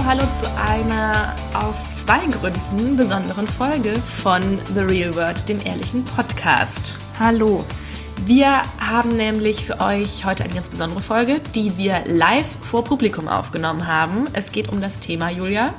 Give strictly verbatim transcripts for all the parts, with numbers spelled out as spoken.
hallo zu einer aus zwei Gründen besonderen Folge von The Real World, dem ehrlichen Podcast. Hallo. Wir haben nämlich für euch heute eine ganz besondere Folge, die wir live vor Publikum aufgenommen haben. Es geht um das Thema, Julia.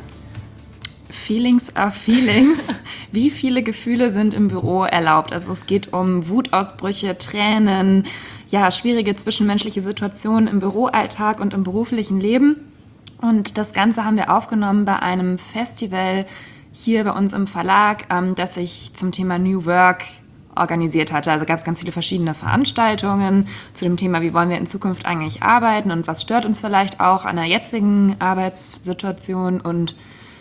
Feelings are Feelings. Wie viele Gefühle sind im Büro erlaubt? Also es geht um Wutausbrüche, Tränen, ja, schwierige zwischenmenschliche Situationen im Büroalltag und im beruflichen Leben. Und das Ganze haben wir aufgenommen bei einem Festival hier bei uns im Verlag, ähm, das sich zum Thema New Work organisiert hatte. Also gab es ganz viele verschiedene Veranstaltungen zu dem Thema, wie wollen wir in Zukunft eigentlich arbeiten und was stört uns vielleicht auch an der jetzigen Arbeitssituation. Und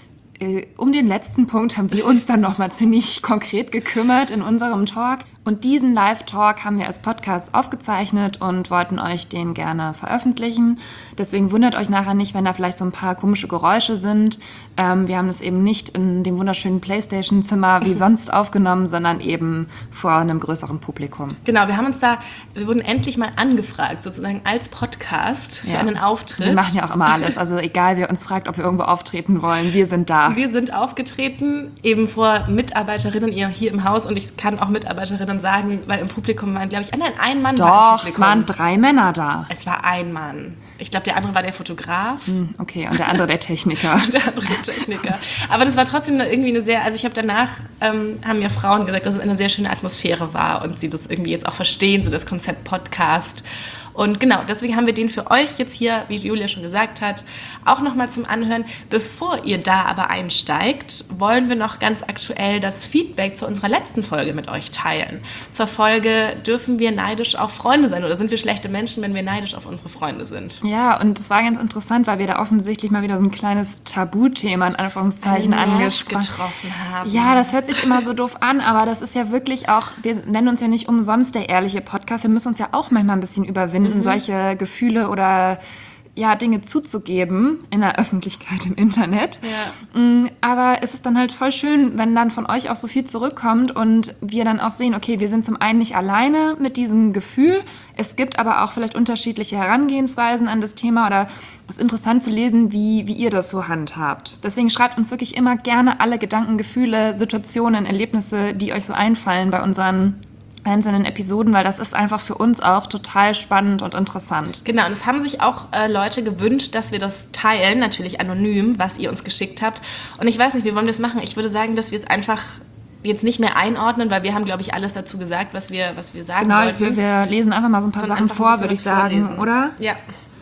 äh, um den letzten Punkt haben wir uns dann nochmal ziemlich konkret gekümmert in unserem Talk. Und diesen Live-Talk haben wir als Podcast aufgezeichnet und wollten euch den gerne veröffentlichen. Deswegen wundert euch nachher nicht, wenn da vielleicht so ein paar komische Geräusche sind. Ähm, wir haben das eben nicht in dem wunderschönen Playstation-Zimmer wie sonst aufgenommen, sondern eben vor einem größeren Publikum. Genau, wir haben uns da, wir wurden endlich mal angefragt, sozusagen als Podcast für ja. einen Auftritt. Wir machen ja auch immer alles, also egal, wer uns fragt, ob wir irgendwo auftreten wollen, wir sind da. Wir sind aufgetreten, eben vor Mitarbeiterinnen hier im Haus, und ich kann auch Mitarbeiterinnen sagen, weil im Publikum waren, glaube ich, nein, ein Mann Doch, war im Publikum. es waren drei Männer da. Es war ein Mann. Ich glaube, der andere war der Fotograf. Hm, okay, und der andere der Techniker. der andere der Techniker. Aber das war trotzdem irgendwie eine sehr, also ich habe danach, ähm, haben mir Frauen gesagt, dass es eine sehr schöne Atmosphäre war und sie das irgendwie jetzt auch verstehen, so das Konzept Podcast. Und genau, deswegen haben wir den für euch jetzt hier, wie Julia schon gesagt hat, auch nochmal zum Anhören. Bevor ihr da aber einsteigt, wollen wir noch ganz aktuell das Feedback zu unserer letzten Folge mit euch teilen. Zur Folge, dürfen wir neidisch auf Freunde sein oder sind wir schlechte Menschen, wenn wir neidisch auf unsere Freunde sind? Ja, und es war ganz interessant, weil wir da offensichtlich mal wieder so ein kleines Tabuthema in Anführungszeichen angesprochen getroffen haben. Ja, das hört sich immer so doof an, aber das ist ja wirklich auch, wir nennen uns ja nicht umsonst der ehrliche Podcast, wir müssen uns ja auch manchmal ein bisschen überwinden, Mhm. solche Gefühle oder ja, Dinge zuzugeben in der Öffentlichkeit im Internet. Ja. Aber es ist dann halt voll schön, wenn dann von euch auch so viel zurückkommt und wir dann auch sehen, okay, wir sind zum einen nicht alleine mit diesem Gefühl, es gibt aber auch vielleicht unterschiedliche Herangehensweisen an das Thema oder es ist interessant zu lesen, wie, wie ihr das so handhabt. Deswegen schreibt uns wirklich immer gerne alle Gedanken, Gefühle, Situationen, Erlebnisse, die euch so einfallen bei unseren einzelnen Episoden, weil das ist einfach für uns auch total spannend und interessant. Genau, und es haben sich auch äh, Leute gewünscht, dass wir das teilen, natürlich anonym, was ihr uns geschickt habt. Und ich weiß nicht, wie wollen wir das machen? Ich würde sagen, dass wir es einfach jetzt nicht mehr einordnen, weil wir haben, glaube ich, alles dazu gesagt, was wir, was wir sagen genau, wollten. Genau, wir, wir lesen einfach mal so ein paar Von Sachen vor, würde ich sagen, vorlesen. Oder? Ja.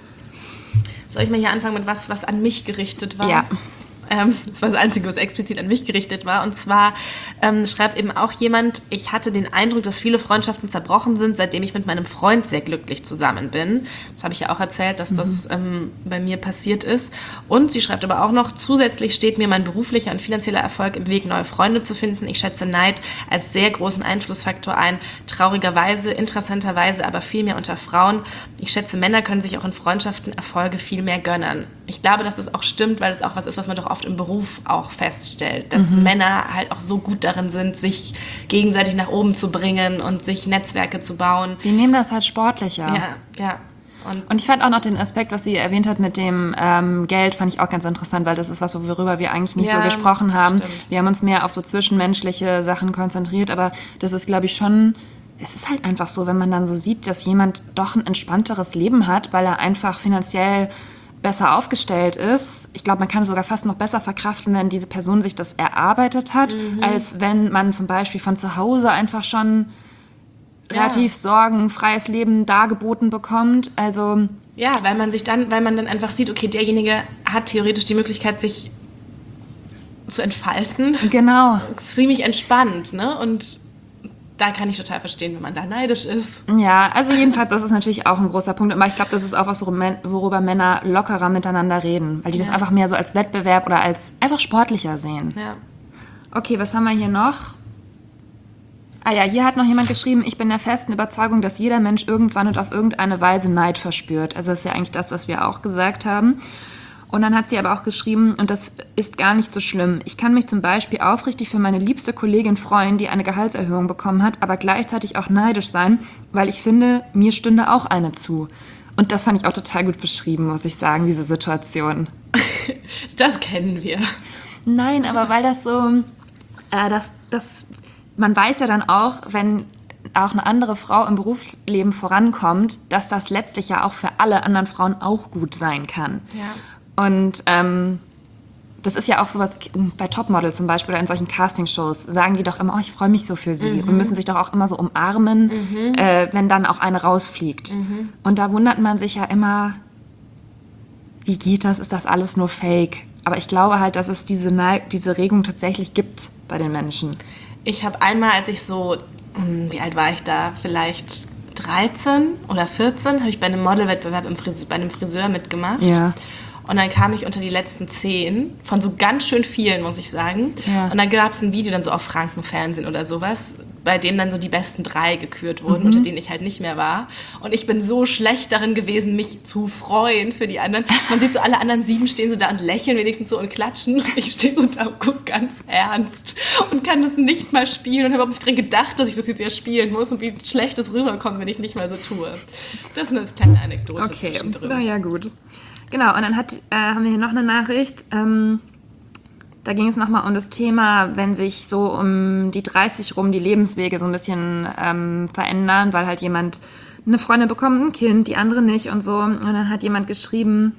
Soll ich mal hier anfangen mit was, was an mich gerichtet war? Ja. Ähm, das war das Einzige, was explizit an mich gerichtet war. Und zwar ähm, schreibt eben auch jemand, ich hatte den Eindruck, dass viele Freundschaften zerbrochen sind, seitdem ich mit meinem Freund sehr glücklich zusammen bin. Das habe ich ja auch erzählt, dass mhm. das ähm, bei mir passiert ist. Und sie schreibt aber auch noch, zusätzlich steht mir mein beruflicher und finanzieller Erfolg im Weg, neue Freunde zu finden. Ich schätze Neid als sehr großen Einflussfaktor ein. Traurigerweise, interessanterweise, aber viel mehr unter Frauen. Ich schätze, Männer können sich auch in Freundschaften Erfolge viel mehr gönnen. Ich glaube, dass das auch stimmt, weil es auch was ist, was man doch oft im Beruf auch feststellt, dass mhm. Männer halt auch so gut darin sind, sich gegenseitig nach oben zu bringen und sich Netzwerke zu bauen. Die nehmen das halt sportlicher. Ja, ja. Und, und ich fand auch noch den Aspekt, was sie erwähnt hat mit dem ähm, Geld, fand ich auch ganz interessant, weil das ist was, worüber wir eigentlich nicht ja, so gesprochen haben. Stimmt. Wir haben uns mehr auf so zwischenmenschliche Sachen konzentriert, aber das ist, glaube ich, schon... Es ist halt einfach so, wenn man dann so sieht, dass jemand doch ein entspannteres Leben hat, weil er einfach finanziell besser aufgestellt ist. Ich glaube, man kann sogar fast noch besser verkraften, wenn diese Person sich das erarbeitet hat, mhm. als wenn man zum Beispiel von zu Hause einfach schon ja. relativ sorgenfreies Leben dargeboten bekommt. Also ja, weil man sich dann, weil man dann einfach sieht, okay, derjenige hat theoretisch die Möglichkeit, sich zu entfalten. Genau. Ziemlich entspannt, ne? Und da kann ich total verstehen, wenn man da neidisch ist. Ja, also jedenfalls, das ist natürlich auch ein großer Punkt. Aber ich glaube, das ist auch was, worüber Männer lockerer miteinander reden. Weil die ja. das einfach mehr so als Wettbewerb oder als einfach sportlicher sehen. Ja. Okay, was haben wir hier noch? Ah ja, hier hat noch jemand geschrieben, ich bin der festen Überzeugung, dass jeder Mensch irgendwann und auf irgendeine Weise Neid verspürt. Also das ist ja eigentlich das, was wir auch gesagt haben. Und dann hat sie aber auch geschrieben, und das ist gar nicht so schlimm. Ich kann mich zum Beispiel aufrichtig für meine liebste Kollegin freuen, die eine Gehaltserhöhung bekommen hat, aber gleichzeitig auch neidisch sein, weil ich finde, mir stünde auch eine zu. Und das fand ich auch total gut beschrieben, muss ich sagen, diese Situation. Das kennen wir. Nein, aber weil das so, äh, das, das, man weiß ja dann auch, wenn auch eine andere Frau im Berufsleben vorankommt, dass das letztlich ja auch für alle anderen Frauen auch gut sein kann. Ja. Und ähm, das ist ja auch sowas, bei Topmodel zum Beispiel oder in solchen Castingshows sagen die doch immer, oh, ich freue mich so für sie mhm. und müssen sich doch auch immer so umarmen, mhm. äh, wenn dann auch eine rausfliegt. Mhm. Und da wundert man sich ja immer, wie geht das, ist das alles nur Fake? Aber ich glaube halt, dass es diese, Ne- diese Regung tatsächlich gibt bei den Menschen. Ich habe einmal, als ich so, wie alt war ich da, vielleicht dreizehn oder vierzehn, habe ich bei einem Modelwettbewerb im Friseur, bei einem Friseur mitgemacht. Ja. Und dann kam ich unter die letzten zehn, von so ganz schön vielen, muss ich sagen. Ja. Und dann gab es ein Video dann so auf Frankenfernsehen oder sowas, bei dem dann so die besten drei gekürt wurden, mhm. unter denen ich halt nicht mehr war. Und ich bin so schlecht darin gewesen, mich zu freuen für die anderen. Man sieht so, alle anderen sieben stehen so da und lächeln wenigstens so und klatschen. Und ich stehe so da und gucke ganz ernst und kann das nicht mal spielen und habe überhaupt nicht dran gedacht, dass ich das jetzt ja spielen muss und wie schlecht das rüberkommt, wenn ich nicht mal so tue. Das ist eine kleine Anekdote okay. zwischendrin. Na ja, gut. Genau, und dann hat, äh, haben wir hier noch eine Nachricht. Ähm, da ging es nochmal um das Thema, wenn sich so um die dreißig rum die Lebenswege so ein bisschen ähm, verändern, weil halt jemand, eine Freundin bekommt ein Kind, die andere nicht und so. Und dann hat jemand geschrieben,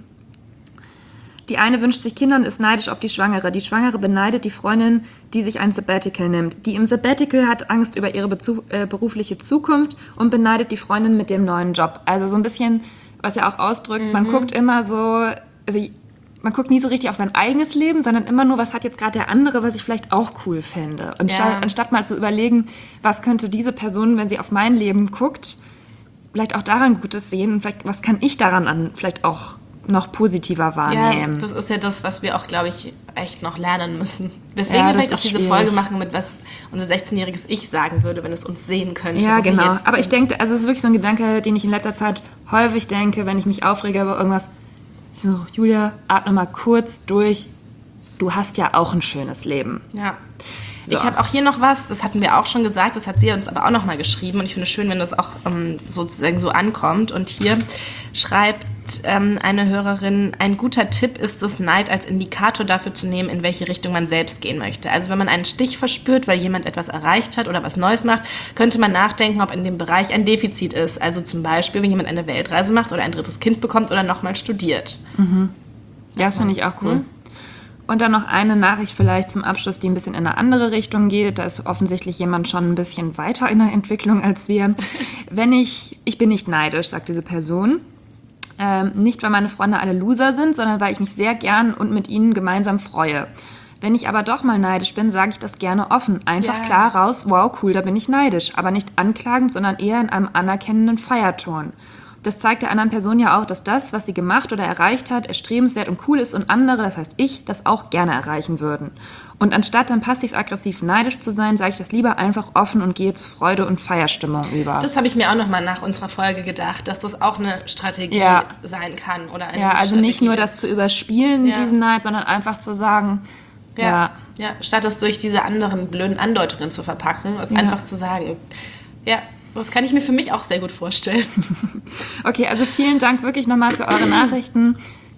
die eine wünscht sich Kinder und ist neidisch auf die Schwangere. Die Schwangere beneidet die Freundin, die sich ein Sabbatical nimmt. Die im Sabbatical hat Angst über ihre Bezu- äh, berufliche Zukunft und beneidet die Freundin mit dem neuen Job. Also so ein bisschen... Was ja auch ausdrückt, mhm. man guckt immer so, also man guckt nie so richtig auf sein eigenes Leben, sondern immer nur, was hat jetzt gerade der andere, was ich vielleicht auch cool fände. Und ja. anstatt mal zu überlegen, was könnte diese Person, wenn sie auf mein Leben guckt, vielleicht auch daran Gutes sehen und vielleicht, was kann ich daran an vielleicht auch noch positiver wahrnehmen. Ja, das ist ja das, was wir auch, glaube ich, echt noch lernen müssen. Deswegen ja, wir vielleicht auch diese schwierig. Folge machen, mit was unser sechzehnjähriges Ich sagen würde, wenn es uns sehen könnte. Ja, genau. Aber sind. Ich denke, also es ist wirklich so ein Gedanke, den ich in letzter Zeit häufig denke, wenn ich mich aufrege über irgendwas. So, Julia, atme mal kurz durch. Du hast ja auch ein schönes Leben. Ja. So. Ich habe auch hier noch was, das hatten wir auch schon gesagt, das hat sie uns aber auch noch mal geschrieben und ich finde es schön, wenn das auch ähm, sozusagen so ankommt. Und hier schreibt ähm, eine Hörerin, ein guter Tipp ist es, Neid als Indikator dafür zu nehmen, in welche Richtung man selbst gehen möchte. Also wenn man einen Stich verspürt, weil jemand etwas erreicht hat oder was Neues macht, könnte man nachdenken, ob in dem Bereich ein Defizit ist. Also zum Beispiel, wenn jemand eine Weltreise macht oder ein drittes Kind bekommt oder nochmal studiert. Mhm. Ja, das finde ich auch cool. Hm? Und dann noch eine Nachricht vielleicht zum Abschluss, die ein bisschen in eine andere Richtung geht. Da ist offensichtlich jemand schon ein bisschen weiter in der Entwicklung als wir. Wenn ich, ich bin nicht neidisch, sagt diese Person. Ähm, nicht, weil meine Freunde alle Loser sind, sondern weil ich mich sehr gern und mit ihnen gemeinsam freue. Wenn ich aber doch mal neidisch bin, sage ich das gerne offen. Einfach yeah. klar raus, wow, cool, da bin ich neidisch. Aber nicht anklagend, sondern eher in einem anerkennenden Feierton. Das zeigt der anderen Person ja auch, dass das, was sie gemacht oder erreicht hat, erstrebenswert und cool ist und andere, das heißt ich, das auch gerne erreichen würden. Und anstatt dann passiv-aggressiv neidisch zu sein, sage ich das lieber einfach offen und gehe zu Freude und Feierstimmung über. Das habe ich mir auch nochmal nach unserer Folge gedacht, dass das auch eine Strategie ja. sein kann. Oder eine ja, also Strategie nicht nur ist. Das zu überspielen, ja. diesen Neid, sondern einfach zu sagen, ja, ja. ja statt das durch diese anderen blöden Andeutungen zu verpacken, ist ja. einfach zu sagen, ja, das kann ich mir für mich auch sehr gut vorstellen. Okay, also vielen Dank wirklich nochmal für eure Nachrichten,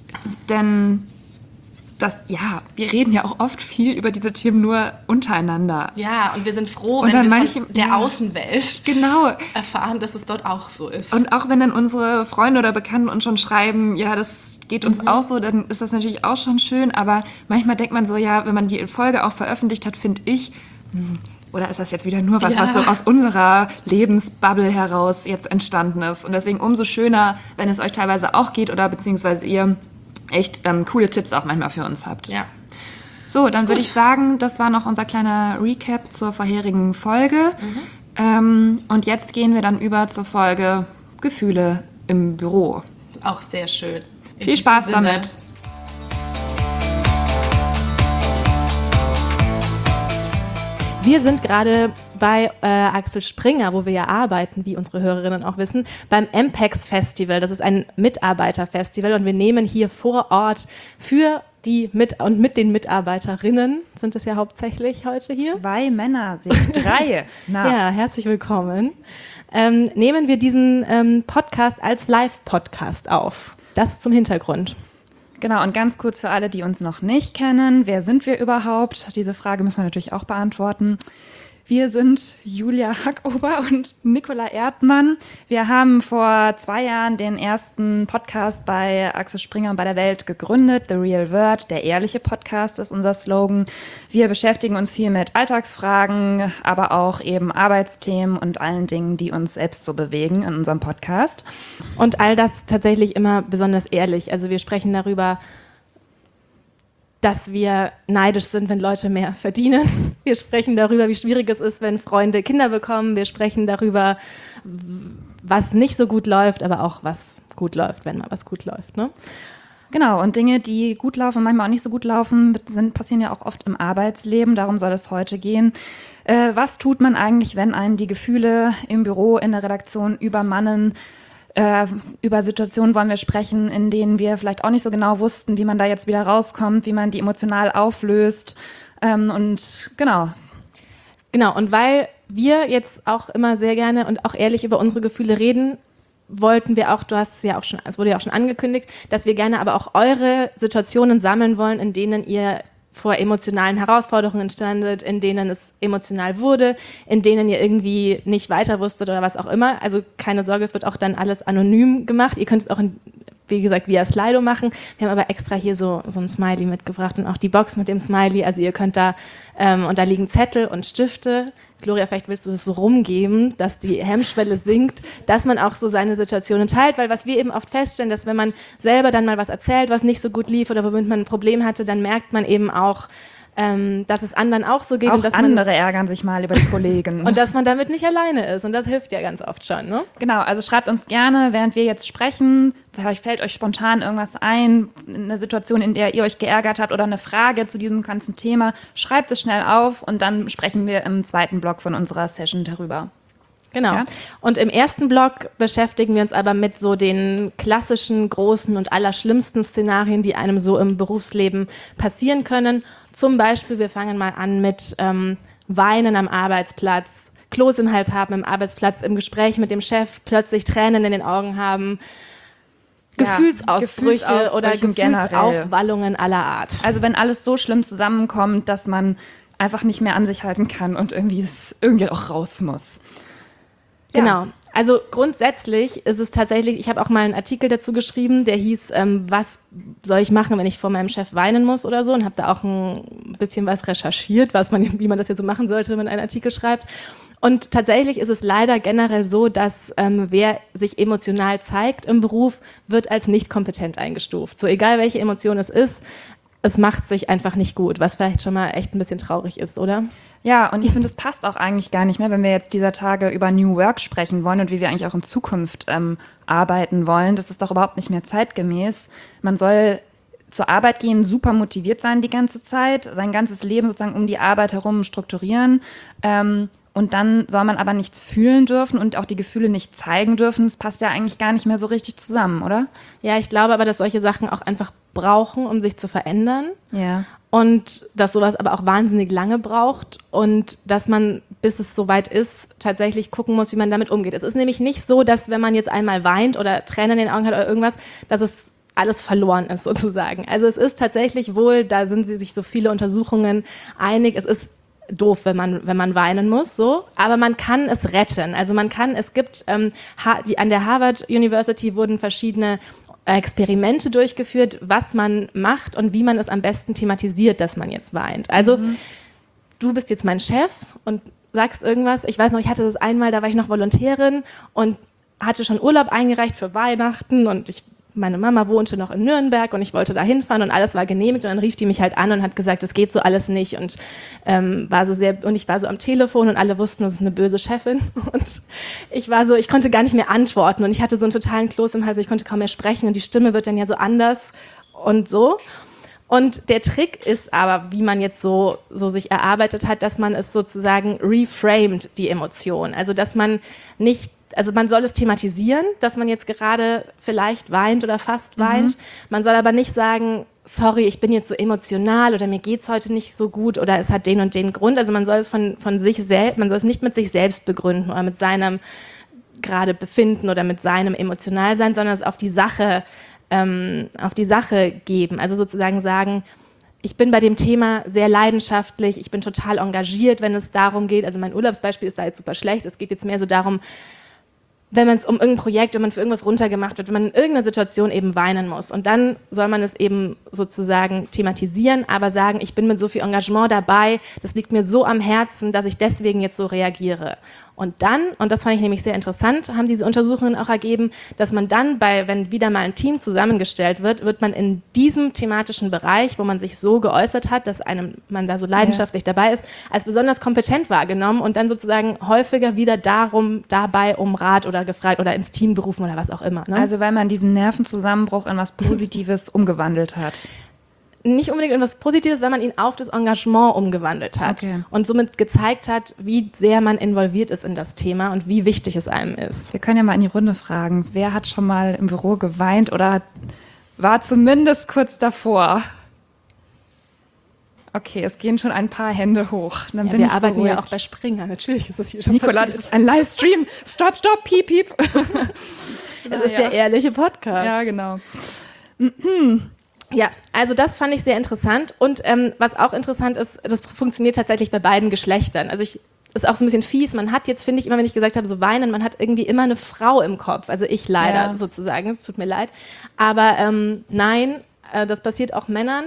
denn das, ja, wir reden ja auch oft viel über diese Themen nur untereinander. Ja, und wir sind froh, und wenn wir manche, von der ja, Außenwelt genau. erfahren, dass es dort auch so ist. Und auch wenn dann unsere Freunde oder Bekannten uns schon schreiben, ja, das geht uns mhm. auch so, dann ist das natürlich auch schon schön, aber manchmal denkt man so, ja, wenn man die Folge auch veröffentlicht hat, finde ich, mh, oder ist das jetzt wieder nur was, ja. was so aus unserer Lebensbubble heraus jetzt entstanden ist? Und deswegen umso schöner, wenn es euch teilweise auch geht oder beziehungsweise ihr echt ähm, coole Tipps auch manchmal für uns habt. Ja. So, dann würde ich sagen, das war noch unser kleiner Recap zur vorherigen Folge. Mhm. Ähm, und jetzt gehen wir dann über zur Folge Gefühle im Büro. Auch sehr schön. In Viel Spaß Sinne. damit. Wir sind gerade bei äh, Axel Springer, wo wir ja arbeiten, wie unsere Hörerinnen auch wissen, beim M P E X Festival. Das ist ein Mitarbeiterfestival und wir nehmen hier vor Ort für die mit und mit den Mitarbeiterinnen sind es ja hauptsächlich heute hier. Zwei Männer, sich drei. Na. Ja, herzlich willkommen. Ähm, nehmen wir diesen ähm, Podcast als Live-Podcast auf. Das zum Hintergrund. Genau, und ganz kurz für alle, die uns noch nicht kennen, wer sind wir überhaupt? Diese Frage müssen wir natürlich auch beantworten. Wir sind Julia Hackober und Nicola Erdmann. Wir haben vor zwei Jahren den ersten Podcast bei Axel Springer und bei der Welt gegründet. The Real Word, der ehrliche Podcast ist unser Slogan. Wir beschäftigen uns viel mit Alltagsfragen, aber auch eben Arbeitsthemen und allen Dingen, die uns selbst so bewegen in unserem Podcast. Und all das tatsächlich immer besonders ehrlich. Also wir sprechen darüber, dass wir neidisch sind, wenn Leute mehr verdienen. Wir sprechen darüber, wie schwierig es ist, wenn Freunde Kinder bekommen. Wir sprechen darüber, was nicht so gut läuft, aber auch was gut läuft, wenn mal was gut läuft. Ne? Genau, und Dinge, die gut laufen, manchmal auch nicht so gut laufen, sind, passieren ja auch oft im Arbeitsleben. Darum soll es heute gehen. Äh, was tut man eigentlich, wenn einen die Gefühle im Büro, in der Redaktion übermannen? Äh, über Situationen wollen wir sprechen, in denen wir vielleicht auch nicht so genau wussten, wie man da jetzt wieder rauskommt, wie man die emotional auflöst. Ähm, und genau. Genau, und weil wir jetzt auch immer sehr gerne und auch ehrlich über unsere Gefühle reden, wollten wir auch, du hast es ja auch schon, es wurde ja auch schon angekündigt, dass wir gerne aber auch eure Situationen sammeln wollen, in denen ihr vor emotionalen Herausforderungen standet, in denen es emotional wurde, in denen ihr irgendwie nicht weiter wusstet oder was auch immer. Also keine Sorge, es wird auch dann alles anonym gemacht. Ihr könnt es auch, in, wie gesagt, via Slido machen. Wir haben aber extra hier so, so ein Smiley mitgebracht und auch die Box mit dem Smiley. Also ihr könnt da, ähm, und da liegen Zettel und Stifte. Gloria, vielleicht willst du das so rumgeben, dass die Hemmschwelle sinkt, dass man auch so seine Situationen teilt, weil was wir eben oft feststellen, dass wenn man selber dann mal was erzählt, was nicht so gut lief oder womit man ein Problem hatte, dann merkt man eben auch, ähm, dass es anderen auch so geht. Auch und dass andere man, ärgern sich mal über die Kollegen. und dass man damit nicht alleine ist und das hilft ja ganz oft schon, ne? Genau, also schreibt uns gerne, während wir jetzt sprechen, vielleicht fällt euch spontan irgendwas ein, eine Situation, in der ihr euch geärgert habt oder eine Frage zu diesem ganzen Thema, schreibt es schnell auf und dann sprechen wir im zweiten Block von unserer Session darüber. Genau. Ja? Und im ersten Block beschäftigen wir uns aber mit so den klassischen, großen und allerschlimmsten Szenarien, die einem so im Berufsleben passieren können. Zum Beispiel, wir fangen mal an mit ähm, Weinen am Arbeitsplatz, Kloß im Hals haben im Arbeitsplatz, im Gespräch mit dem Chef, plötzlich Tränen in den Augen haben, Ja, Gefühlsausbrüche, Gefühlsausbrüche oder generell. Gefühlsaufwallungen aller Art. Also wenn alles so schlimm zusammenkommt, dass man einfach nicht mehr an sich halten kann und irgendwie es irgendwie auch raus muss. Genau. Ja. Also grundsätzlich ist es tatsächlich, ich habe auch mal einen Artikel dazu geschrieben, der hieß, ähm, was soll ich machen, wenn ich vor meinem Chef weinen muss oder so, und habe da auch ein bisschen was recherchiert, was man, wie man das jetzt so machen sollte, wenn man einen Artikel schreibt. Und tatsächlich ist es leider generell so, dass ähm, wer sich emotional zeigt im Beruf, wird als nicht kompetent eingestuft. So egal welche Emotion es ist, es macht sich einfach nicht gut, was vielleicht schon mal echt ein bisschen traurig ist, oder? Ja, und ich finde, es passt auch eigentlich gar nicht mehr, wenn wir jetzt dieser Tage über New Work sprechen wollen und wie wir eigentlich auch in Zukunft ähm, arbeiten wollen. Das ist doch überhaupt nicht mehr zeitgemäß. Man soll zur Arbeit gehen, super motiviert sein die ganze Zeit, sein ganzes Leben sozusagen um die Arbeit herum strukturieren. Ähm, und dann soll man aber nichts fühlen dürfen und auch die Gefühle nicht zeigen dürfen. Das passt ja eigentlich gar nicht mehr so richtig zusammen, oder? Ja, ich glaube aber, dass solche Sachen auch einfach brauchen, um sich zu verändern. Ja. Und dass sowas aber auch wahnsinnig lange braucht und dass man, bis es soweit ist, tatsächlich gucken muss, wie man damit umgeht. Es ist nämlich nicht so, dass wenn man jetzt einmal weint oder Tränen in den Augen hat oder irgendwas, dass es alles verloren ist sozusagen. Also es ist tatsächlich wohl, da sind sich so viele Untersuchungen einig, es ist doof, wenn man, wenn man weinen muss, so. Aber man kann es retten. Also man kann, es gibt, ähm, ha- die, an der Harvard University wurden verschiedene Experimente durchgeführt, was man macht und wie man es am besten thematisiert, dass man jetzt weint. Also mhm. du bist jetzt mein Chef und sagst irgendwas. Ich weiß noch, ich hatte das einmal, da war ich noch Volontärin und hatte schon Urlaub eingereicht für Weihnachten und ich meine Mama wohnte noch in Nürnberg und ich wollte da hinfahren und alles war genehmigt und dann rief die mich halt an und hat gesagt, das geht so alles nicht und ähm, war so sehr, und ich war so am Telefon und alle wussten, das ist eine böse Chefin und ich war so, ich konnte gar nicht mehr antworten und ich hatte so einen totalen Kloß im Hals, ich konnte kaum mehr sprechen und die Stimme wird dann ja so anders und so. Und der Trick ist aber, wie man jetzt so, so sich erarbeitet hat, dass man es sozusagen reframed, die Emotion. Also, dass man nicht also man soll es thematisieren, dass man jetzt gerade vielleicht weint oder fast weint. Mhm. Man soll aber nicht sagen, sorry, ich bin jetzt so emotional oder mir geht's heute nicht so gut oder es hat den und den Grund. Also man soll es von, von sich selbst, man soll es nicht mit sich selbst begründen oder mit seinem gerade Befinden oder mit seinem Emotionalsein, sondern es auf die Sache, ähm, auf die Sache geben. Also sozusagen sagen, ich bin bei dem Thema sehr leidenschaftlich, ich bin total engagiert, wenn es darum geht, also mein Urlaubsbeispiel ist da jetzt super schlecht, es geht jetzt mehr so darum, wenn man es um irgendein Projekt, wenn man für irgendwas runtergemacht wird, wenn man in irgendeiner Situation eben weinen muss. Und dann soll man es eben sozusagen thematisieren, aber sagen, ich bin mit so viel Engagement dabei, das liegt mir so am Herzen, dass ich deswegen jetzt so reagiere. Und dann, und das fand ich nämlich sehr interessant, haben diese Untersuchungen auch ergeben, dass man dann bei, wenn wieder mal ein Team zusammengestellt wird, wird man in diesem thematischen Bereich, wo man sich so geäußert hat, dass einem, man da so leidenschaftlich ja. dabei ist, als besonders kompetent wahrgenommen und dann sozusagen häufiger wieder darum, dabei um Rat oder gefragt oder ins Team berufen oder was auch immer. Ne? Also weil man diesen Nervenzusammenbruch in was Positives umgewandelt hat. Nicht unbedingt etwas Positives, wenn man ihn auf das Engagement umgewandelt hat okay. und somit gezeigt hat, wie sehr man involviert ist in das Thema und wie wichtig es einem ist. Wir können ja mal in die Runde fragen, wer hat schon mal im Büro geweint oder war zumindest kurz davor? Okay, es gehen schon ein paar Hände hoch. Dann ja, bin wir ich arbeiten beruhigt. ja auch bei Springer, natürlich ist es hier schon Nicola, passiert. das ist ein Livestream. Stopp, stopp, piep, piep. Das ist der ehrliche Podcast. Ja, genau. Ja, also das fand ich sehr interessant und ähm, was auch interessant ist, das funktioniert tatsächlich bei beiden Geschlechtern. Also ich, ist auch so ein bisschen fies, man hat jetzt, finde ich, immer wenn ich gesagt habe, so weinen, man hat irgendwie immer eine Frau im Kopf, also ich leider ja. sozusagen, es tut mir leid, aber ähm, nein, äh, das passiert auch Männern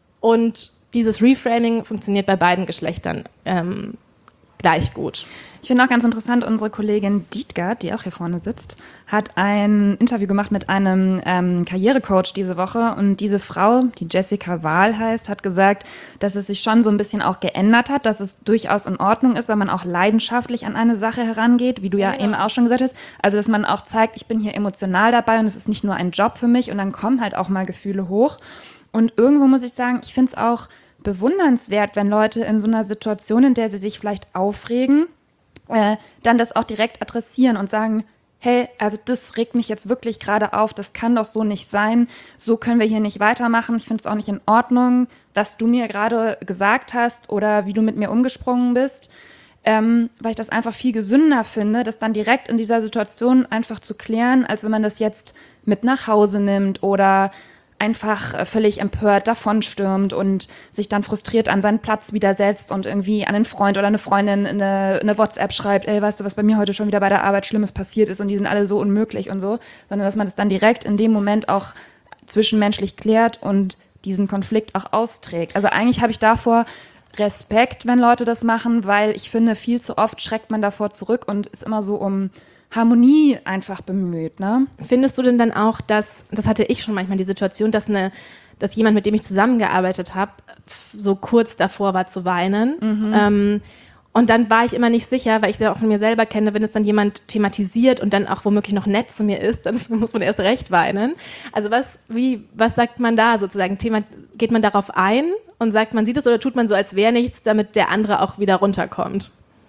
und dieses Reframing funktioniert bei beiden Geschlechtern ähm, gleich gut. Ich finde auch ganz interessant, unsere Kollegin Dietgard, die auch hier vorne sitzt, hat ein Interview gemacht mit einem ähm, Karrierecoach diese Woche und diese Frau, die Jessica Wahl heißt, hat gesagt, dass es sich schon so ein bisschen auch geändert hat, dass es durchaus in Ordnung ist, weil man auch leidenschaftlich an eine Sache herangeht, wie du ja, ja eben auch schon gesagt hast. Also, dass man auch zeigt, ich bin hier emotional dabei und es ist nicht nur ein Job für mich und dann kommen halt auch mal Gefühle hoch. Und irgendwo muss ich sagen, ich finde es auch bewundernswert, wenn Leute in so einer Situation, in der sie sich vielleicht aufregen, Äh, dann das auch direkt adressieren und sagen, hey, also das regt mich jetzt wirklich gerade auf, das kann doch so nicht sein, so können wir hier nicht weitermachen, ich finde es auch nicht in Ordnung, was du mir gerade gesagt hast oder wie du mit mir umgesprungen bist, ähm, weil ich das einfach viel gesünder finde, das dann direkt in dieser Situation einfach zu klären, als wenn man das jetzt mit nach Hause nimmt oder einfach völlig empört davonstürmt und sich dann frustriert an seinen Platz wieder setzt und irgendwie an einen Freund oder eine Freundin eine, eine WhatsApp schreibt, ey, weißt du, was bei mir heute schon wieder bei der Arbeit Schlimmes passiert ist und die sind alle so unmöglich und so, sondern dass man das dann direkt in dem Moment auch zwischenmenschlich klärt und diesen Konflikt auch austrägt. Also eigentlich habe ich davor Respekt, wenn Leute das machen, weil ich finde, viel zu oft schreckt man davor zurück und ist immer so um Harmonie einfach bemüht, ne? Findest du denn dann auch, dass, das hatte ich schon manchmal die Situation, dass, eine, dass jemand, mit dem ich zusammengearbeitet habe, so kurz davor war zu weinen. Mhm. Ähm, und dann war ich immer nicht sicher, weil ich es ja auch von mir selber kenne, wenn es dann jemand thematisiert und dann auch womöglich noch nett zu mir ist, dann muss man erst recht weinen. Also was, wie, was sagt man da sozusagen? Thema, geht man darauf ein und sagt, man sieht es oder tut man so, als wäre nichts, damit der andere auch wieder runterkommt?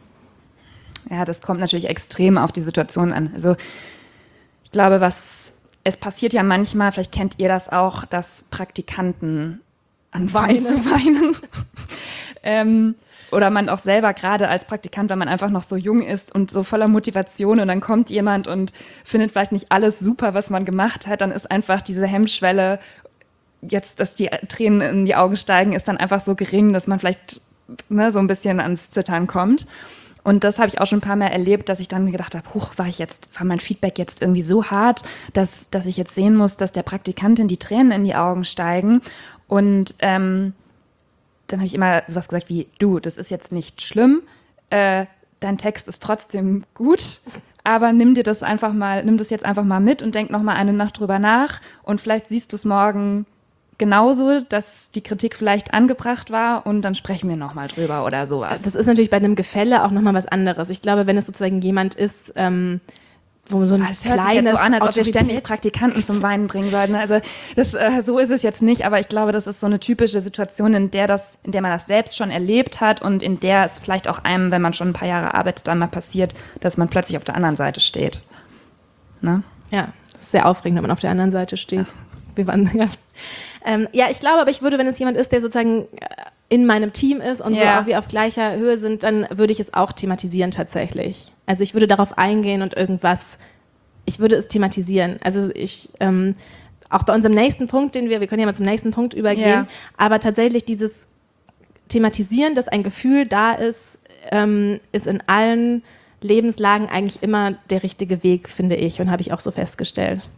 Ja, das kommt natürlich extrem auf die Situation an. Also ich glaube, was es passiert ja manchmal, vielleicht kennt ihr das auch, dass Praktikanten anfangen zu weinen. ähm, oder man auch selber gerade als Praktikant, wenn man einfach noch so jung ist und so voller Motivation und dann kommt jemand und findet vielleicht nicht alles super, was man gemacht hat, dann ist einfach diese Hemmschwelle, jetzt, dass die Tränen in die Augen steigen, ist dann einfach so gering, dass man vielleicht ne, so ein bisschen ans Zittern kommt. Und das habe ich auch schon ein paar Mal erlebt, dass ich dann gedacht habe, huch, war ich jetzt, war mein Feedback jetzt irgendwie so hart, dass, dass ich jetzt sehen muss, dass der Praktikantin die Tränen in die Augen steigen. Und ähm, dann habe ich immer sowas gesagt wie, du, das ist jetzt nicht schlimm, äh, dein Text ist trotzdem gut, aber nimm dir das einfach mal, nimm das jetzt einfach mal mit und denk noch mal eine Nacht drüber nach und vielleicht siehst du es morgen genauso, dass die Kritik vielleicht angebracht war und dann sprechen wir nochmal drüber oder sowas. Das ist natürlich bei einem Gefälle auch nochmal was anderes. Ich glaube, wenn es sozusagen jemand ist, ähm, wo so ein Das hört kleines sich jetzt so an, als ob wir ständig Autoritäts- Praktikanten zum Weinen bringen sollten. Also das, äh, so ist es jetzt nicht, aber ich glaube, das ist so eine typische Situation, in der, das, in der man das selbst schon erlebt hat und in der es vielleicht auch einem, wenn man schon ein paar Jahre arbeitet, dann mal passiert, dass man plötzlich auf der anderen Seite steht. Ne? Ja, das ist sehr aufregend, wenn man auf der anderen Seite steht. Ja. Wir waren, ja. Ähm, ja, ich glaube, aber ich würde, wenn es jemand ist, der sozusagen in meinem Team ist und Ja. so auch wir auf gleicher Höhe sind, dann würde ich es auch thematisieren tatsächlich. Also ich würde darauf eingehen und irgendwas, ich würde es thematisieren. Also ich, ähm, auch bei unserem nächsten Punkt, den wir, wir können ja mal zum nächsten Punkt übergehen, Ja. aber tatsächlich dieses Thematisieren, dass ein Gefühl da ist, ähm, ist in allen Lebenslagen eigentlich immer der richtige Weg, finde ich, und habe ich auch so festgestellt.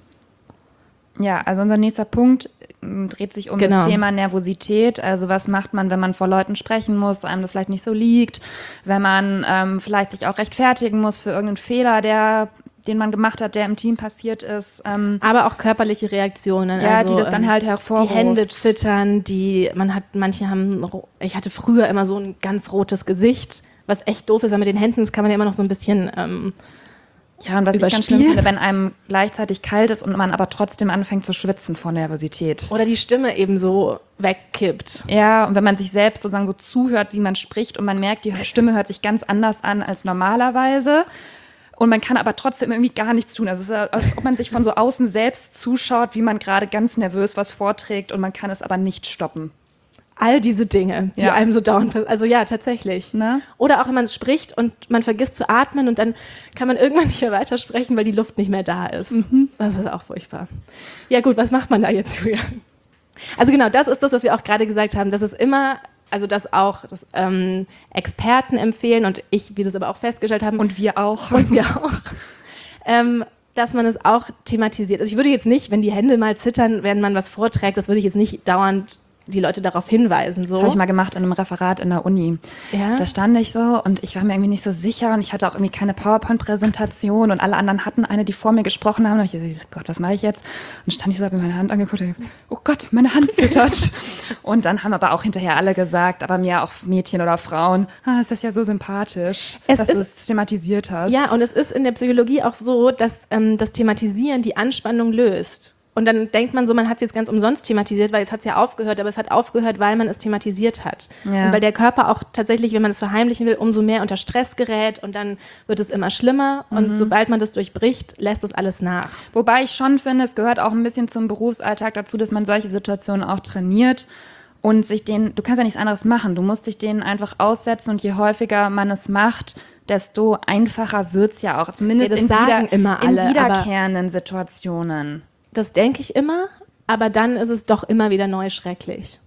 Ja, also unser nächster Punkt ähm, dreht sich um Genau. das Thema Nervosität. Also was macht man, wenn man vor Leuten sprechen muss, einem das vielleicht nicht so liegt, wenn man ähm, vielleicht sich auch rechtfertigen muss für irgendeinen Fehler, der, den man gemacht hat, der im Team passiert ist. Ähm, Aber auch körperliche Reaktionen. ja, also, die das dann ähm, halt hervorruft. Die Hände zittern, die, man hat, manche haben, ro- ich hatte früher immer so ein ganz rotes Gesicht, was echt doof ist, weil mit den Händen, das kann man ja immer noch so ein bisschen, ähm, Ja, und was ich ganz schlimm überspielt. finde, wenn einem gleichzeitig kalt ist und man aber trotzdem anfängt zu schwitzen vor Nervosität. oder die Stimme eben so wegkippt. Ja, und wenn man sich selbst sozusagen so zuhört, wie man spricht und man merkt, die Stimme hört sich ganz anders an als normalerweise und man kann aber trotzdem irgendwie gar nichts tun. Also es ist, als ob man sich von so außen selbst zuschaut, wie man gerade ganz nervös was vorträgt und man kann es aber nicht stoppen. All diese Dinge, die Ja. einem so dauernd passieren. Also ja, tatsächlich. Ne? Oder auch, wenn man spricht und man vergisst zu atmen und dann kann man irgendwann nicht mehr weitersprechen, weil die Luft nicht mehr da ist. Mhm. Das ist auch furchtbar. Ja gut, was macht man da jetzt, Julia? Also genau, das ist das, was wir auch gerade gesagt haben. Das ist immer, also das auch das, ähm, Experten empfehlen und ich, wie das aber auch festgestellt haben. Und wir auch. Und wir auch. ähm, dass man es auch thematisiert. Also ich würde jetzt nicht, wenn die Hände mal zittern, wenn man was vorträgt, das würde ich jetzt nicht dauernd die Leute darauf hinweisen. So. Das habe ich mal gemacht in einem Referat in der Uni. Ja? Da stand ich so und ich war mir irgendwie nicht so sicher und ich hatte auch irgendwie keine PowerPoint-Präsentation und alle anderen hatten eine, die vor mir gesprochen haben. Und ich dachte, Gott, was mache ich jetzt? Und stand ich so, habe mir meine Hand angeguckt und oh Gott, meine Hand zittert. Und dann haben aber auch hinterher alle gesagt, aber mir auch Mädchen oder Frauen, ah, ist das ja so sympathisch, Es dass ist- du es thematisiert hast. Ja, und es ist in der Psychologie auch so, dass ähm, das Thematisieren die Anspannung löst. Und dann denkt man so, man hat es jetzt ganz umsonst thematisiert, weil jetzt hat es ja aufgehört, aber es hat aufgehört, weil man es thematisiert hat. Ja. Und weil der Körper auch tatsächlich, wenn man es verheimlichen will, umso mehr unter Stress gerät und dann wird es immer schlimmer. Und sobald man das durchbricht, lässt es alles nach. Wobei ich schon finde, es gehört auch ein bisschen zum Berufsalltag dazu, dass man solche Situationen auch trainiert und sich denen, du kannst ja nichts anderes machen, du musst dich denen einfach aussetzen und je häufiger man es macht, desto einfacher wird es ja auch, zumindest Ja, das in, sagen wieder, immer in alle, aber- wiederkehrenden Situationen. Das denke ich immer, aber dann ist es doch immer wieder neu schrecklich.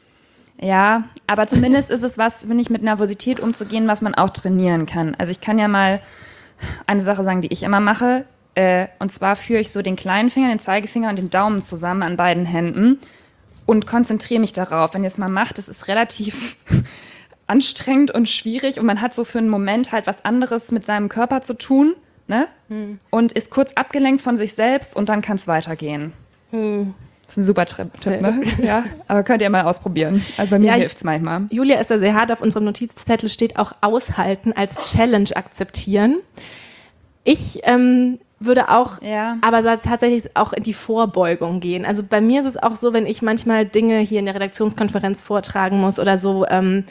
Ja, aber zumindest ist es was, finde ich, mit Nervosität umzugehen, was man auch trainieren kann. Also ich kann ja mal eine Sache sagen, die ich immer mache. Äh, und zwar führe ich so den kleinen Finger, den Zeigefinger und den Daumen zusammen an beiden Händen und konzentriere mich darauf. Wenn ihr es mal macht, es ist relativ anstrengend und schwierig und man hat so für einen Moment halt was anderes mit seinem Körper zu tun, ne? Hm. Und ist kurz abgelenkt von sich selbst und dann kann es weitergehen. Hm. Das ist ein super Tipp, Tipp ne? Ja, aber könnt ihr mal ausprobieren. Also bei mir Ja, hilft es manchmal. Julia ist da sehr hart. Auf unserem Notizzettel steht auch aushalten als Challenge akzeptieren. Ich ähm, würde auch, Ja. aber da tatsächlich auch in die Vorbeugung gehen. Also bei mir ist es auch so, wenn ich manchmal Dinge hier in der Redaktionskonferenz vortragen muss oder so, ähm,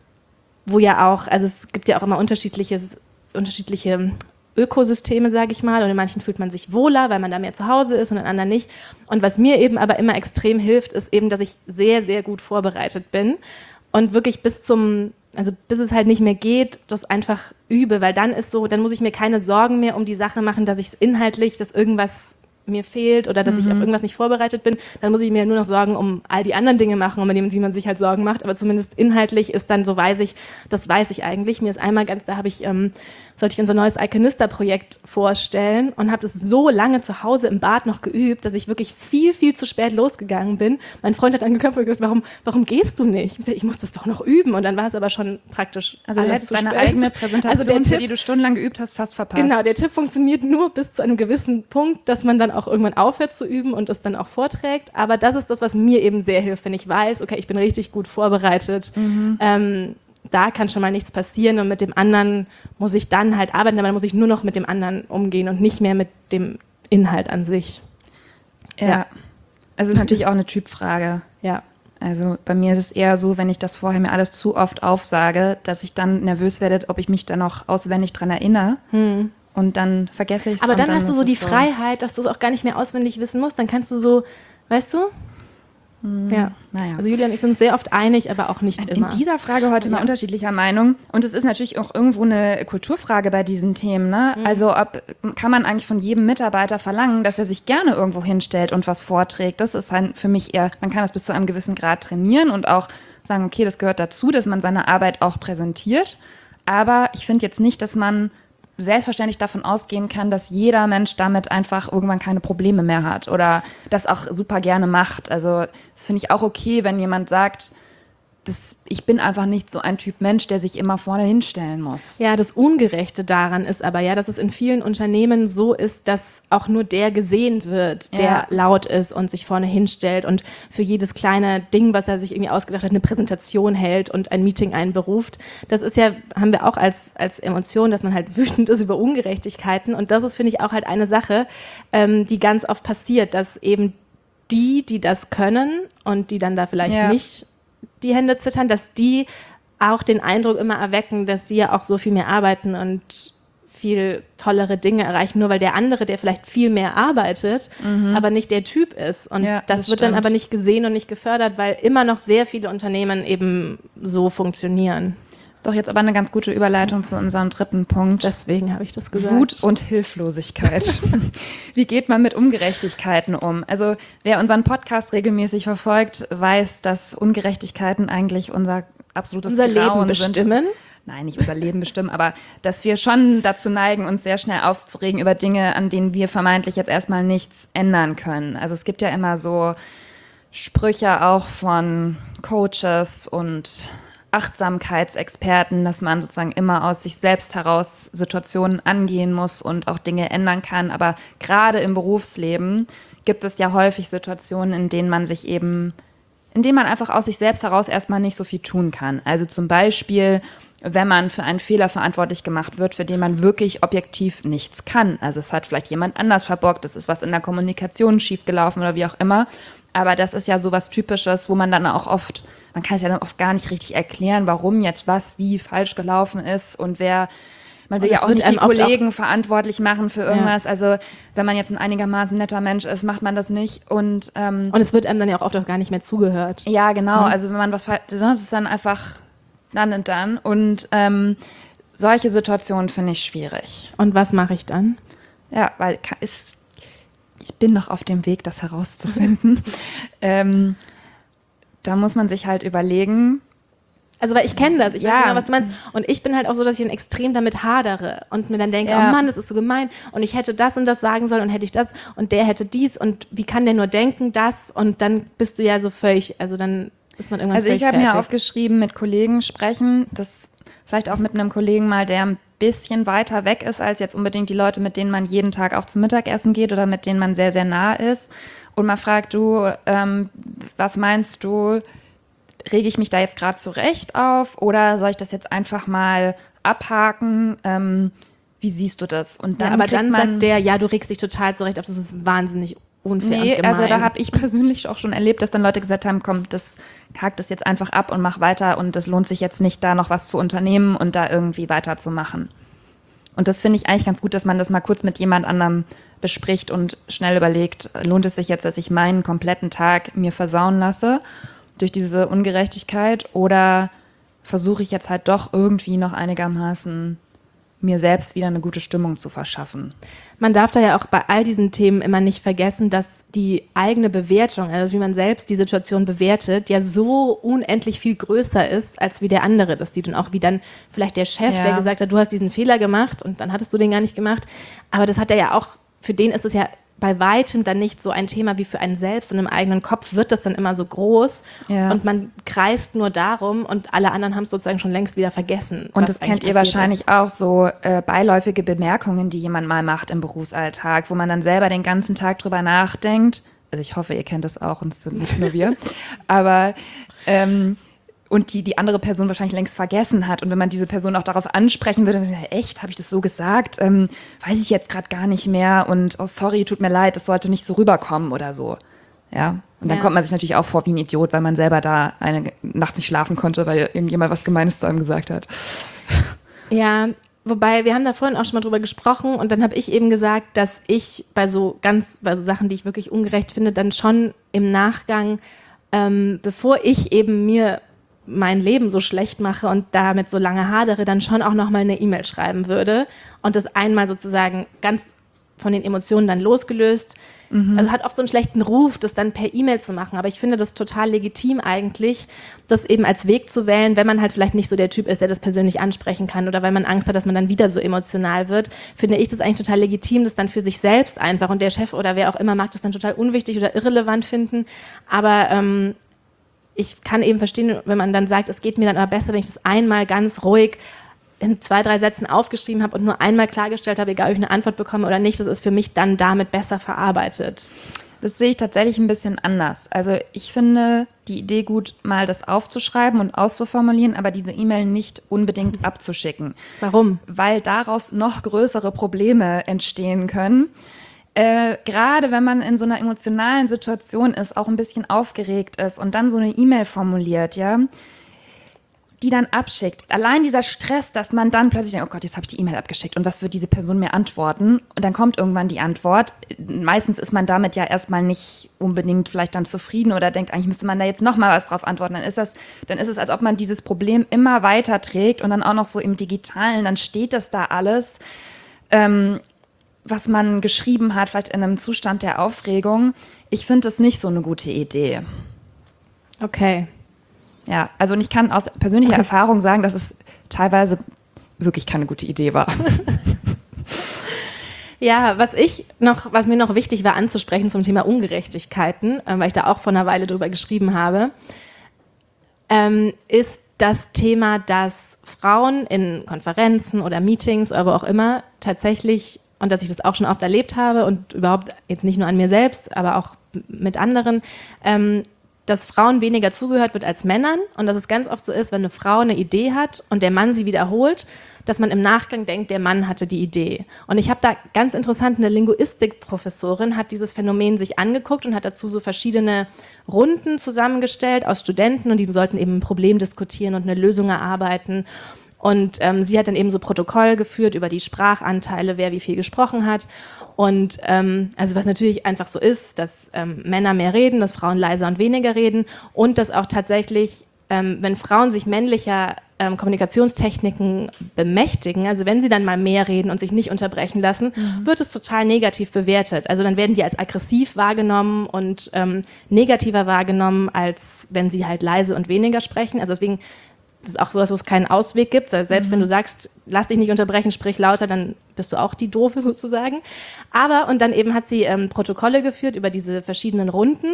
wo ja auch, also es gibt ja auch immer unterschiedliches, unterschiedliche Ökosysteme, sage ich mal, und in manchen fühlt man sich wohler, weil man da mehr zu Hause ist und in anderen nicht. Und was mir eben aber immer extrem hilft, ist eben, dass ich sehr, sehr gut vorbereitet bin und wirklich bis zum, also bis es halt nicht mehr geht, das einfach übe, weil dann ist so, dann muss ich mir keine Sorgen mehr um die Sache machen, dass ich es inhaltlich, dass irgendwas mir fehlt oder dass Mhm. ich auf irgendwas nicht vorbereitet bin, dann muss ich mir nur noch Sorgen um all die anderen Dinge machen, um die man sich halt Sorgen macht, aber zumindest inhaltlich ist dann so, weiß ich, das weiß ich eigentlich. Mir ist einmal ganz, da habe ich, ähm, sollte ich unser neues Alchemista-Projekt vorstellen und habe das so lange zu Hause im Bad noch geübt, dass ich wirklich viel, viel zu spät losgegangen bin. Mein Freund hat angeklopft und gesagt, warum, warum gehst du nicht? Ich, gesagt, ich muss das doch noch üben und dann war es aber schon praktisch Also du alles hättest zu deine spät. eigene Präsentation, Also der für Tipp, die du stundenlang geübt hast, fast verpasst. Genau, der Tipp funktioniert nur bis zu einem gewissen Punkt, dass man dann auch irgendwann aufhört zu üben und es dann auch vorträgt. Aber das ist das, was mir eben sehr hilft, wenn ich weiß, okay, ich bin richtig gut vorbereitet. Mhm. Ähm, da kann schon mal nichts passieren und mit dem anderen muss ich dann halt arbeiten, aber dann muss ich nur noch mit dem anderen umgehen und nicht mehr mit dem Inhalt an sich. Ja, ja. Also ist natürlich auch eine Typfrage. Ja. Also bei mir ist es eher so, wenn ich das vorher mir alles zu oft aufsage, dass ich dann nervös werde, ob ich mich dann noch auswendig dran erinnere. Hm. Und dann vergesse ich es. Aber dann, dann hast du so die so Freiheit, dass du es auch gar nicht mehr auswendig wissen musst. Dann kannst du so, weißt du? Hm, ja. Naja. Also Julia und ich sind sehr oft einig, aber auch nicht in immer. In dieser Frage heute ja. mal unterschiedlicher Meinung. Und es ist natürlich auch irgendwo eine Kulturfrage bei diesen Themen. Ne? Mhm. Also ob, kann man eigentlich von jedem Mitarbeiter verlangen, dass er sich gerne irgendwo hinstellt und was vorträgt. Das ist halt für mich eher, man kann das bis zu einem gewissen Grad trainieren und auch sagen, okay, das gehört dazu, dass man seine Arbeit auch präsentiert. Aber ich finde jetzt nicht, dass man selbstverständlich davon ausgehen kann, dass jeder Mensch damit einfach irgendwann keine Probleme mehr hat oder das auch super gerne macht. Also das finde ich auch okay, wenn jemand sagt, das, ich bin einfach nicht so ein Typ Mensch, der sich immer vorne hinstellen muss. Ja, das Ungerechte daran ist aber ja, dass es in vielen Unternehmen so ist, dass auch nur der gesehen wird, der ja. laut ist und sich vorne hinstellt und für jedes kleine Ding, was er sich irgendwie ausgedacht hat, eine Präsentation hält und ein Meeting einberuft. Das ist ja, haben wir auch als, als Emotion, dass man halt wütend ist über Ungerechtigkeiten und das ist, finde ich, auch halt eine Sache, ähm, die ganz oft passiert, dass eben die, die das können und die dann da vielleicht ja. nicht die Hände zittern, dass die auch den Eindruck immer erwecken, dass sie ja auch so viel mehr arbeiten und viel tollere Dinge erreichen, nur weil der andere, der vielleicht viel mehr arbeitet, mhm. aber nicht der Typ ist. Und ja, das, das wird stimmt. dann aber nicht gesehen und nicht gefördert, weil immer noch sehr viele Unternehmen eben so funktionieren. Ist doch jetzt aber eine ganz gute Überleitung zu unserem dritten Punkt. Deswegen habe ich das gesagt. Wut und Hilflosigkeit. Wie geht man mit Ungerechtigkeiten um? Also wer unseren Podcast regelmäßig verfolgt, weiß, dass Ungerechtigkeiten eigentlich unser absolutes unser Grauen Leben bestimmen. Sind. Nein, nicht unser Leben bestimmen, aber dass wir schon dazu neigen, uns sehr schnell aufzuregen über Dinge, an denen wir vermeintlich jetzt erstmal nichts ändern können. Also es gibt ja immer so Sprüche auch von Coaches und Achtsamkeitsexperten, dass man sozusagen immer aus sich selbst heraus Situationen angehen muss und auch Dinge ändern kann. Aber gerade im Berufsleben gibt es ja häufig Situationen, in denen man sich eben, in denen man einfach aus sich selbst heraus erstmal nicht so viel tun kann. Also zum Beispiel, wenn man für einen Fehler verantwortlich gemacht wird, für den man wirklich objektiv nichts kann. Also es hat vielleicht jemand anders verbockt, es ist was in der Kommunikation schiefgelaufen oder wie auch immer. Aber das ist ja sowas Typisches, wo man dann auch oft, man kann es ja dann oft gar nicht richtig erklären, warum jetzt was wie falsch gelaufen ist und wer, man will ja auch nicht die Kollegen verantwortlich machen für irgendwas. Ja. Also wenn man jetzt ein einigermaßen netter Mensch ist, macht man das nicht. Und, ähm, und es wird einem dann ja auch oft auch gar nicht mehr zugehört. Ja, genau. Mhm. Also wenn man was, das ist dann einfach dann und dann. Und ähm, solche Situationen finde ich schwierig. Und was mache ich dann? Ja, weil es ich bin noch auf dem Weg, das herauszufinden. ähm, da muss man sich halt überlegen. Also, weil ich kenne das, ich ja. weiß genau, was du meinst. Und ich bin halt auch so, dass ich dann extrem damit hadere und mir dann denke, ja. oh Mann, das ist so gemein und ich hätte das und das sagen sollen und hätte ich das und der hätte dies und wie kann der nur denken, das und dann bist du ja so völlig, also dann ist man irgendwann Also ich habe fertig. mir aufgeschrieben, mit Kollegen sprechen, das vielleicht auch mit einem Kollegen mal, der ein bisschen weiter weg ist als jetzt unbedingt die Leute, mit denen man jeden Tag auch zum Mittagessen geht oder mit denen man sehr, sehr nah ist und mal fragt, du, ähm, was meinst du, rege ich mich da jetzt gerade zurecht auf oder soll ich das jetzt einfach mal abhaken? Ähm, wie siehst du das? Und dann ja, aber dann man, sagt der, ja, du regst dich total zurecht auf, das ist wahnsinnig unfair nee, und gemein. Also da habe ich persönlich auch schon erlebt, dass dann Leute gesagt haben, komm, das hakt es jetzt einfach ab und mach weiter und das lohnt sich jetzt nicht, da noch was zu unternehmen und da irgendwie weiterzumachen. Und das finde ich eigentlich ganz gut, dass man das mal kurz mit jemand anderem bespricht und schnell überlegt, lohnt es sich jetzt, dass ich meinen kompletten Tag mir versauen lasse durch diese Ungerechtigkeit oder versuche ich jetzt halt doch irgendwie noch einigermaßen mir selbst wieder eine gute Stimmung zu verschaffen. Man darf da ja auch bei all diesen Themen immer nicht vergessen, dass die eigene Bewertung, also wie man selbst die Situation bewertet, ja so unendlich viel größer ist, als wie der andere das sieht. Und auch wie dann vielleicht der Chef, ja. der gesagt hat, du hast diesen Fehler gemacht und dann hattest du den gar nicht gemacht. Aber das hat er ja auch, für den ist es ja bei weitem dann nicht so ein Thema wie für einen selbst und im eigenen Kopf wird das dann immer so groß ja. und man kreist nur darum und alle anderen haben es sozusagen schon längst wieder vergessen. Und das kennt ihr wahrscheinlich ist. auch, so äh, beiläufige Bemerkungen, die jemand mal macht im Berufsalltag, wo man dann selber den ganzen Tag drüber nachdenkt. Also ich hoffe, ihr kennt das auch und es sind nicht nur wir. Aber ähm, und die die andere Person wahrscheinlich längst vergessen hat. Und wenn man diese Person auch darauf ansprechen würde, dann, echt, habe ich das so gesagt? Ähm, weiß ich jetzt gerade gar nicht mehr und oh sorry, tut mir leid, das sollte nicht so rüberkommen oder so. Ja, und dann Ja. kommt man sich natürlich auch vor wie ein Idiot, weil man selber da eine Nacht nicht schlafen konnte, weil irgendjemand was Gemeines zu einem gesagt hat. Ja, wobei, wir haben da vorhin auch schon mal drüber gesprochen und dann habe ich eben gesagt, dass ich bei so ganz, bei so Sachen, die ich wirklich ungerecht finde, dann schon im Nachgang, ähm, bevor ich eben mir mein Leben so schlecht mache und damit so lange hadere, dann schon auch nochmal eine E-Mail schreiben würde und das einmal sozusagen ganz von den Emotionen dann losgelöst. Mhm. Also hat oft so einen schlechten Ruf, das dann per E-Mail zu machen, aber ich finde das total legitim eigentlich, das eben als Weg zu wählen, wenn man halt vielleicht nicht so der Typ ist, der das persönlich ansprechen kann oder weil man Angst hat, dass man dann wieder so emotional wird, finde ich das eigentlich total legitim, das dann für sich selbst einfach und der Chef oder wer auch immer mag das dann total unwichtig oder irrelevant finden, aber ähm, ich kann eben verstehen, wenn man dann sagt, es geht mir dann aber besser, wenn ich das einmal ganz ruhig in zwei, drei Sätzen aufgeschrieben habe und nur einmal klargestellt habe, egal ob ich eine Antwort bekomme oder nicht, das ist für mich dann damit besser verarbeitet. Das sehe ich tatsächlich ein bisschen anders. Also ich finde die Idee gut, mal das aufzuschreiben und auszuformulieren, aber diese E-Mail nicht unbedingt abzuschicken. Warum? Weil daraus noch größere Probleme entstehen können. Äh, gerade wenn man in so einer emotionalen Situation ist, auch ein bisschen aufgeregt ist und dann so eine E-Mail formuliert, ja, die dann abschickt. Allein dieser Stress, dass man dann plötzlich denkt, oh Gott, jetzt habe ich die E-Mail abgeschickt und was wird diese Person mir antworten? Und dann kommt irgendwann die Antwort. Meistens ist man damit ja erstmal nicht unbedingt vielleicht dann zufrieden oder denkt, eigentlich müsste man da jetzt nochmal was drauf antworten. Dann ist das, dann ist es, als ob man dieses Problem immer weiter trägt und dann auch noch so im Digitalen, dann steht das da alles, ähm, was man geschrieben hat, vielleicht in einem Zustand der Aufregung. Ich finde das nicht so eine gute Idee. Okay. Ja, also und ich kann aus persönlicher Erfahrung sagen, dass es teilweise wirklich keine gute Idee war. Ja, was ich noch, was mir noch wichtig war anzusprechen zum Thema Ungerechtigkeiten, äh, weil ich da auch vor einer Weile drüber geschrieben habe, ähm, ist das Thema, dass Frauen in Konferenzen oder Meetings oder wo auch immer tatsächlich, und dass ich das auch schon oft erlebt habe und überhaupt jetzt nicht nur an mir selbst, aber auch mit anderen, ähm, dass Frauen weniger zugehört wird als Männern und dass es ganz oft so ist, wenn eine Frau eine Idee hat und der Mann sie wiederholt, dass man im Nachgang denkt, der Mann hatte die Idee. Und ich habe da ganz interessant, eine Linguistikprofessorin hat dieses Phänomen sich angeguckt und hat dazu so verschiedene Runden zusammengestellt aus Studenten und die sollten eben ein Problem diskutieren und eine Lösung erarbeiten. Und ähm, sie hat dann eben so Protokoll geführt über die Sprachanteile, wer wie viel gesprochen hat. Und ähm, also was natürlich einfach so ist, dass ähm, Männer mehr reden, dass Frauen leiser und weniger reden und dass auch tatsächlich, ähm, wenn Frauen sich männlicher ähm, Kommunikationstechniken bemächtigen, also wenn sie dann mal mehr reden und sich nicht unterbrechen lassen, mhm. wird es total negativ bewertet. Also dann werden die als aggressiv wahrgenommen und ähm, negativer wahrgenommen, als wenn sie halt leise und weniger sprechen. Also deswegen das ist auch sowas, wo es keinen Ausweg gibt. Also selbst mhm. wenn du sagst, lass dich nicht unterbrechen, sprich lauter, dann bist du auch die Doofe sozusagen. Aber, und dann eben hat sie ähm, Protokolle geführt über diese verschiedenen Runden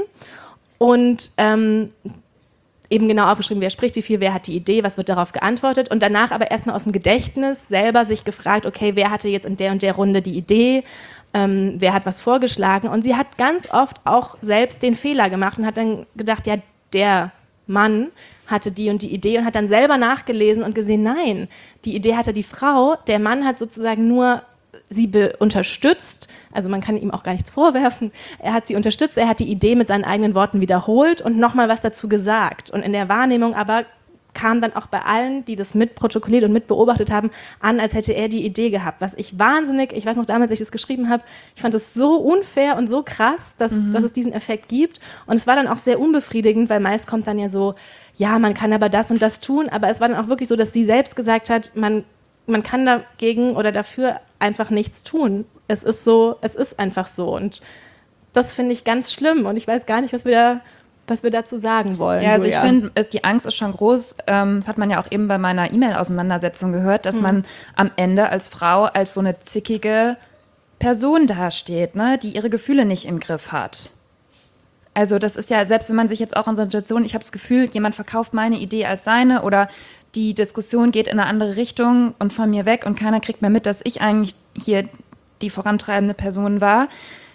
und ähm, eben genau aufgeschrieben, wer spricht, wie viel, wer hat die Idee, was wird darauf geantwortet und danach aber erstmal aus dem Gedächtnis selber sich gefragt, okay, wer hatte jetzt in der und der Runde die Idee, ähm, wer hat was vorgeschlagen und sie hat ganz oft auch selbst den Fehler gemacht und hat dann gedacht, ja, der Mann hatte die und die Idee und hat dann selber nachgelesen und gesehen, nein, die Idee hatte die Frau, der Mann hat sozusagen nur sie be- unterstützt, also man kann ihm auch gar nichts vorwerfen, er hat sie unterstützt, er hat die Idee mit seinen eigenen Worten wiederholt und nochmal was dazu gesagt und in der Wahrnehmung aber kam dann auch bei allen, die das mitprotokolliert und mitbeobachtet haben, an, als hätte er die Idee gehabt, was ich wahnsinnig, ich weiß noch damals, als ich das geschrieben habe, ich fand es so unfair und so krass, dass, mhm. dass es diesen Effekt gibt und es war dann auch sehr unbefriedigend, weil meist kommt dann ja so, ja, man kann aber das und das tun, aber es war dann auch wirklich so, dass sie selbst gesagt hat, man, man kann dagegen oder dafür einfach nichts tun. Es ist so, es ist einfach so und das finde ich ganz schlimm und ich weiß gar nicht, was wir da was wir dazu sagen wollen. Ja, also Julia. ich finde, die Angst ist schon groß. Ähm, das hat man ja auch eben bei meiner E-Mail-Auseinandersetzung gehört, dass hm. man am Ende als Frau als so eine zickige Person dasteht, ne, die ihre Gefühle nicht im Griff hat. Also das ist ja, selbst wenn man sich jetzt auch in so einer Situation, ich habe das Gefühl, jemand verkauft meine Idee als seine oder die Diskussion geht in eine andere Richtung und von mir weg und keiner kriegt mehr mit, dass ich eigentlich hier die vorantreibende Person war,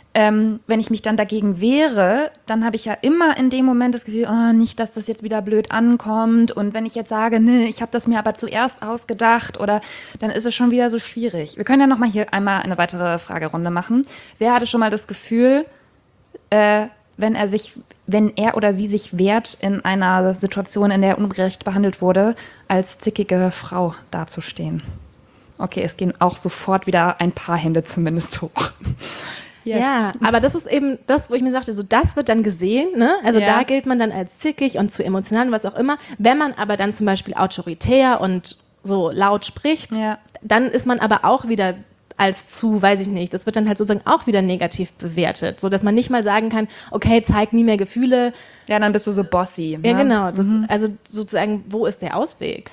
Ähm, wenn ich mich dann dagegen wehre, dann habe ich ja immer in dem Moment das Gefühl, oh, nicht, dass das jetzt wieder blöd ankommt. Und wenn ich jetzt sage, nee, ich habe das mir aber zuerst ausgedacht, oder dann ist es schon wieder so schwierig. Wir können ja noch mal hier einmal eine weitere Fragerunde machen. Wer hatte schon mal das Gefühl, äh, wenn er sich, wenn er oder sie sich wehrt, in einer Situation, in der er ungerecht behandelt wurde, als zickige Frau dazustehen? Okay, es gehen auch sofort wieder ein paar Hände zumindest hoch. Yes. Ja, aber das ist eben das, wo ich mir sagte, so das wird dann gesehen, ne? Also ja. Da gilt man dann als zickig und zu emotional und was auch immer. Wenn man aber dann zum Beispiel autoritär und so laut spricht, ja. Dann ist man aber auch wieder als zu, weiß ich nicht, das wird dann halt sozusagen auch wieder negativ bewertet, sodass man nicht mal sagen kann, okay, zeig nie mehr Gefühle. Ja, dann bist du so bossy. Ja, ne? genau. Das, mhm. Also sozusagen, wo ist der Ausweg?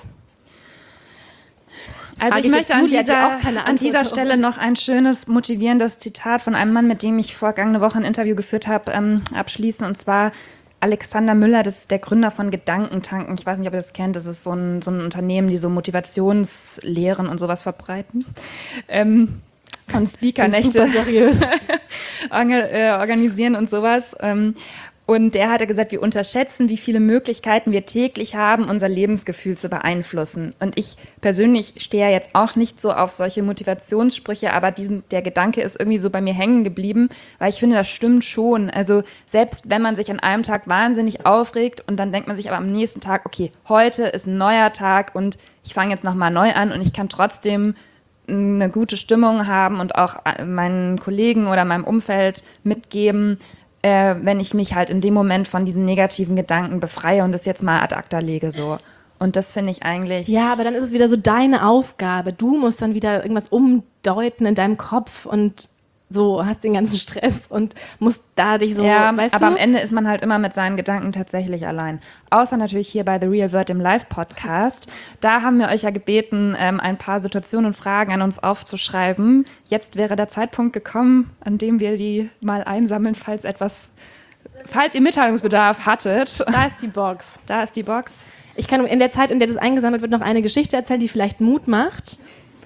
Also ich, ich möchte an dieser, an dieser Stelle noch ein schönes, motivierendes Zitat von einem Mann, mit dem ich vergangene Woche ein Interview geführt habe, ähm, abschließen. Und zwar Alexander Müller, das ist der Gründer von Gedankentanken. Ich weiß nicht, ob ihr das kennt. Das ist so ein, so ein Unternehmen, die so Motivationslehren und sowas verbreiten. Ähm, und Speakernächte seriös organisieren und sowas. Ähm, Und der hatte gesagt, wir unterschätzen, wie viele Möglichkeiten wir täglich haben, unser Lebensgefühl zu beeinflussen. Und ich persönlich stehe ja jetzt auch nicht so auf solche Motivationssprüche, aber diesen, der Gedanke ist irgendwie so bei mir hängen geblieben, weil ich finde, das stimmt schon. Also selbst wenn man sich an einem Tag wahnsinnig aufregt und dann denkt man sich aber am nächsten Tag, okay, heute ist ein neuer Tag und ich fange jetzt nochmal neu an und ich kann trotzdem eine gute Stimmung haben und auch meinen Kollegen oder meinem Umfeld mitgeben, Äh, wenn ich mich halt in dem Moment von diesen negativen Gedanken befreie und das jetzt mal ad acta lege, so. Und das finde ich eigentlich... Ja, aber dann ist es wieder so deine Aufgabe. Du musst dann wieder irgendwas umdeuten in deinem Kopf und so hast den ganzen Stress und musst da dich so, ja, weißt aber du? am Ende ist man halt immer mit seinen Gedanken tatsächlich allein. Außer natürlich hier bei The Real Word im Live-Podcast. Da haben wir euch ja gebeten, ähm, ein paar Situationen und Fragen an uns aufzuschreiben. Jetzt wäre der Zeitpunkt gekommen, an dem wir die mal einsammeln, falls etwas, falls ihr Mitteilungsbedarf hattet. Da ist die Box. Da ist die Box. Ich kann in der Zeit, in der das eingesammelt wird, noch eine Geschichte erzählen, die vielleicht Mut macht.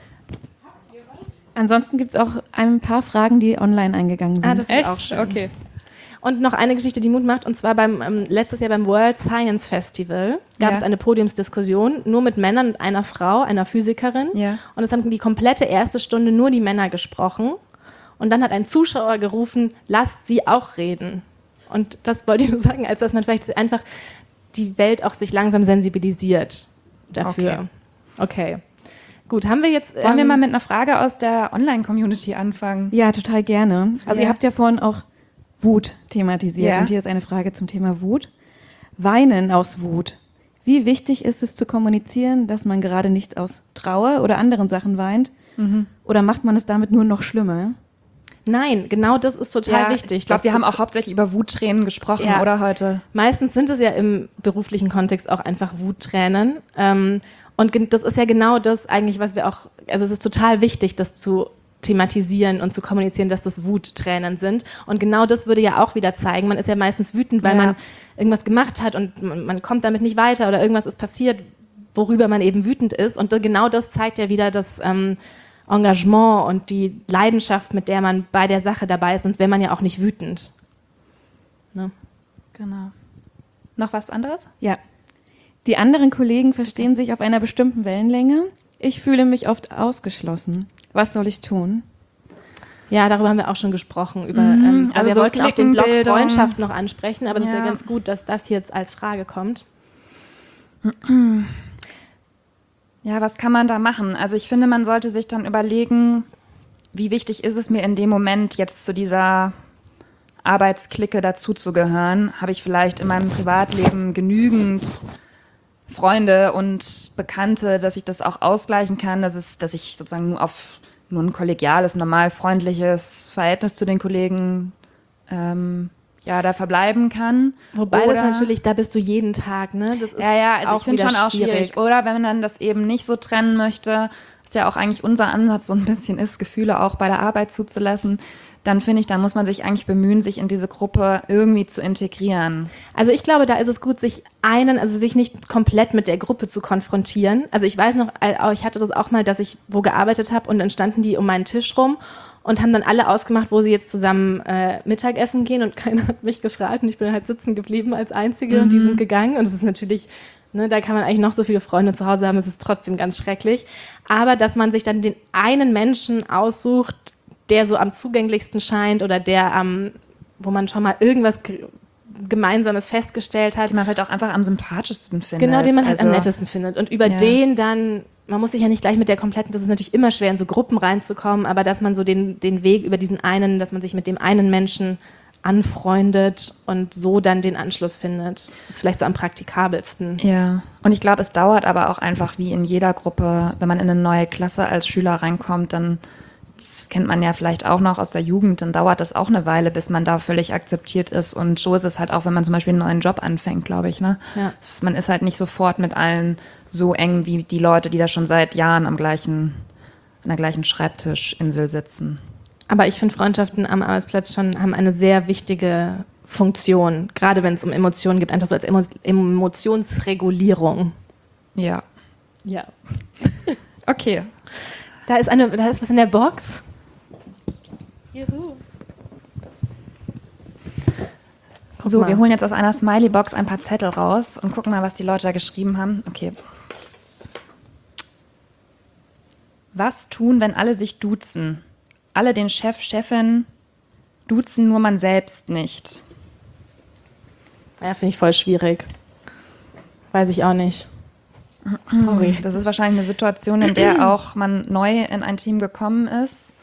Ansonsten gibt es auch ein paar Fragen, die online eingegangen sind. Ah, das ist Echt? auch schön. Okay. Und noch eine Geschichte, die Mut macht, und zwar beim ähm, letztes Jahr beim World Science Festival gab ja. es eine Podiumsdiskussion, nur mit Männern und einer Frau, einer Physikerin. Ja. Und es haben die komplette erste Stunde nur die Männer gesprochen. Und dann hat ein Zuschauer gerufen, lasst sie auch reden. Und das wollte ich nur sagen, als dass man vielleicht einfach die Welt auch sich langsam sensibilisiert dafür. Okay. okay. Gut, haben wir jetzt... Wollen ähm, wir mal mit einer Frage aus der Online-Community anfangen? Ja, total gerne. Also ja. ihr habt ja vorhin auch Wut thematisiert. Ja. Und hier ist eine Frage zum Thema Wut. Weinen aus Wut. Wie wichtig ist es zu kommunizieren, dass man gerade nicht aus Trauer oder anderen Sachen weint? Mhm. Oder macht man es damit nur noch schlimmer? Nein, genau das ist total ja, wichtig. Ich glaube, wir haben auch hauptsächlich über Wuttränen gesprochen, ja. oder heute? Meistens sind es ja im beruflichen Kontext auch einfach Wuttränen. Ähm, und ge- das ist ja genau das eigentlich, was wir auch, also es ist total wichtig, das zu thematisieren und zu kommunizieren, dass das Wuttränen sind. Und genau das würde ja auch wieder zeigen, man ist ja meistens wütend, weil ja. man irgendwas gemacht hat und man, man kommt damit nicht weiter oder irgendwas ist passiert, worüber man eben wütend ist. Und genau das zeigt ja wieder das ähm, Engagement und die Leidenschaft, mit der man bei der Sache dabei ist, sonst wäre man ja auch nicht wütend. Ne? Genau. Noch was anderes? Ja. Die anderen Kollegen verstehen sich auf einer bestimmten Wellenlänge. Ich fühle mich oft ausgeschlossen. Was soll ich tun? Ja, darüber haben wir auch schon gesprochen. Über, mhm, ähm, also wir so wollten auch den Blog Bildung. Freundschaft noch ansprechen, aber es ja. ist ja ganz gut, dass das jetzt als Frage kommt. Ja, was kann man da machen? Also ich finde, man sollte sich dann überlegen, wie wichtig ist es mir in dem Moment jetzt zu dieser Arbeitsklicke dazuzugehören? Habe ich vielleicht in meinem Privatleben genügend Freunde und Bekannte, dass ich das auch ausgleichen kann, dass, es, dass ich sozusagen nur auf nur ein kollegiales, normal freundliches Verhältnis zu den Kollegen ähm, ja, da verbleiben kann. Wobei Oder, das natürlich, da bist du jeden Tag, ne? Das ist ja, ja, also auch ich finde schon auch schwierig. schwierig. Oder wenn man dann das eben nicht so trennen möchte, was ja auch eigentlich unser Ansatz so ein bisschen ist, Gefühle auch bei der Arbeit zuzulassen, dann finde ich, da muss man sich eigentlich bemühen, sich in diese Gruppe irgendwie zu integrieren. Also ich glaube, da ist es gut, sich einen, also sich nicht komplett mit der Gruppe zu konfrontieren. Also ich weiß noch, ich hatte das auch mal, dass ich wo gearbeitet habe und dann standen die um meinen Tisch rum und haben dann alle ausgemacht, wo sie jetzt zusammen äh, Mittagessen gehen und keiner hat mich gefragt und ich bin halt sitzen geblieben als Einzige mhm. und die sind gegangen und es ist natürlich, ne, da kann man eigentlich noch so viele Freunde zu Hause haben, es ist trotzdem ganz schrecklich, aber dass man sich dann den einen Menschen aussucht, der so am zugänglichsten scheint oder der am, wo man schon mal irgendwas g- Gemeinsames festgestellt hat. Den man vielleicht auch einfach am sympathischsten findet. Genau, den man halt also, am nettesten findet und über ja. den dann, man muss sich ja nicht gleich mit der kompletten, das ist natürlich immer schwer in so Gruppen reinzukommen, aber dass man so den, den Weg über diesen einen, dass man sich mit dem einen Menschen anfreundet und so dann den Anschluss findet, ist vielleicht so am praktikabelsten. Ja, und ich glaube, es dauert aber auch einfach wie in jeder Gruppe, wenn man in eine neue Klasse als Schüler reinkommt, dann, das kennt man ja vielleicht auch noch aus der Jugend, dann dauert das auch eine Weile, bis man da völlig akzeptiert ist. Und so ist es halt auch, wenn man zum Beispiel einen neuen Job anfängt, glaube ich. Ne? Ja. Es, man ist halt nicht sofort mit allen so eng wie die Leute, die da schon seit Jahren am gleichen, an der gleichen Schreibtischinsel sitzen. Aber ich finde, Freundschaften am Arbeitsplatz schon haben eine sehr wichtige Funktion, gerade wenn es um Emotionen geht, einfach so als Emo- Emotionsregulierung. Ja. Ja. Okay. Da ist, eine, da ist was in der Box. Juhu. Guck So, mal. wir holen jetzt aus einer Smiley-Box ein paar Zettel raus und gucken mal, was die Leute da geschrieben haben. Okay. Was tun, wenn alle sich duzen? Alle den Chef, Chefin duzen, nur man selbst nicht. Ja, finde ich voll schwierig. Weiß ich auch nicht. Sorry. Das ist wahrscheinlich eine Situation, in der auch man neu in ein Team gekommen ist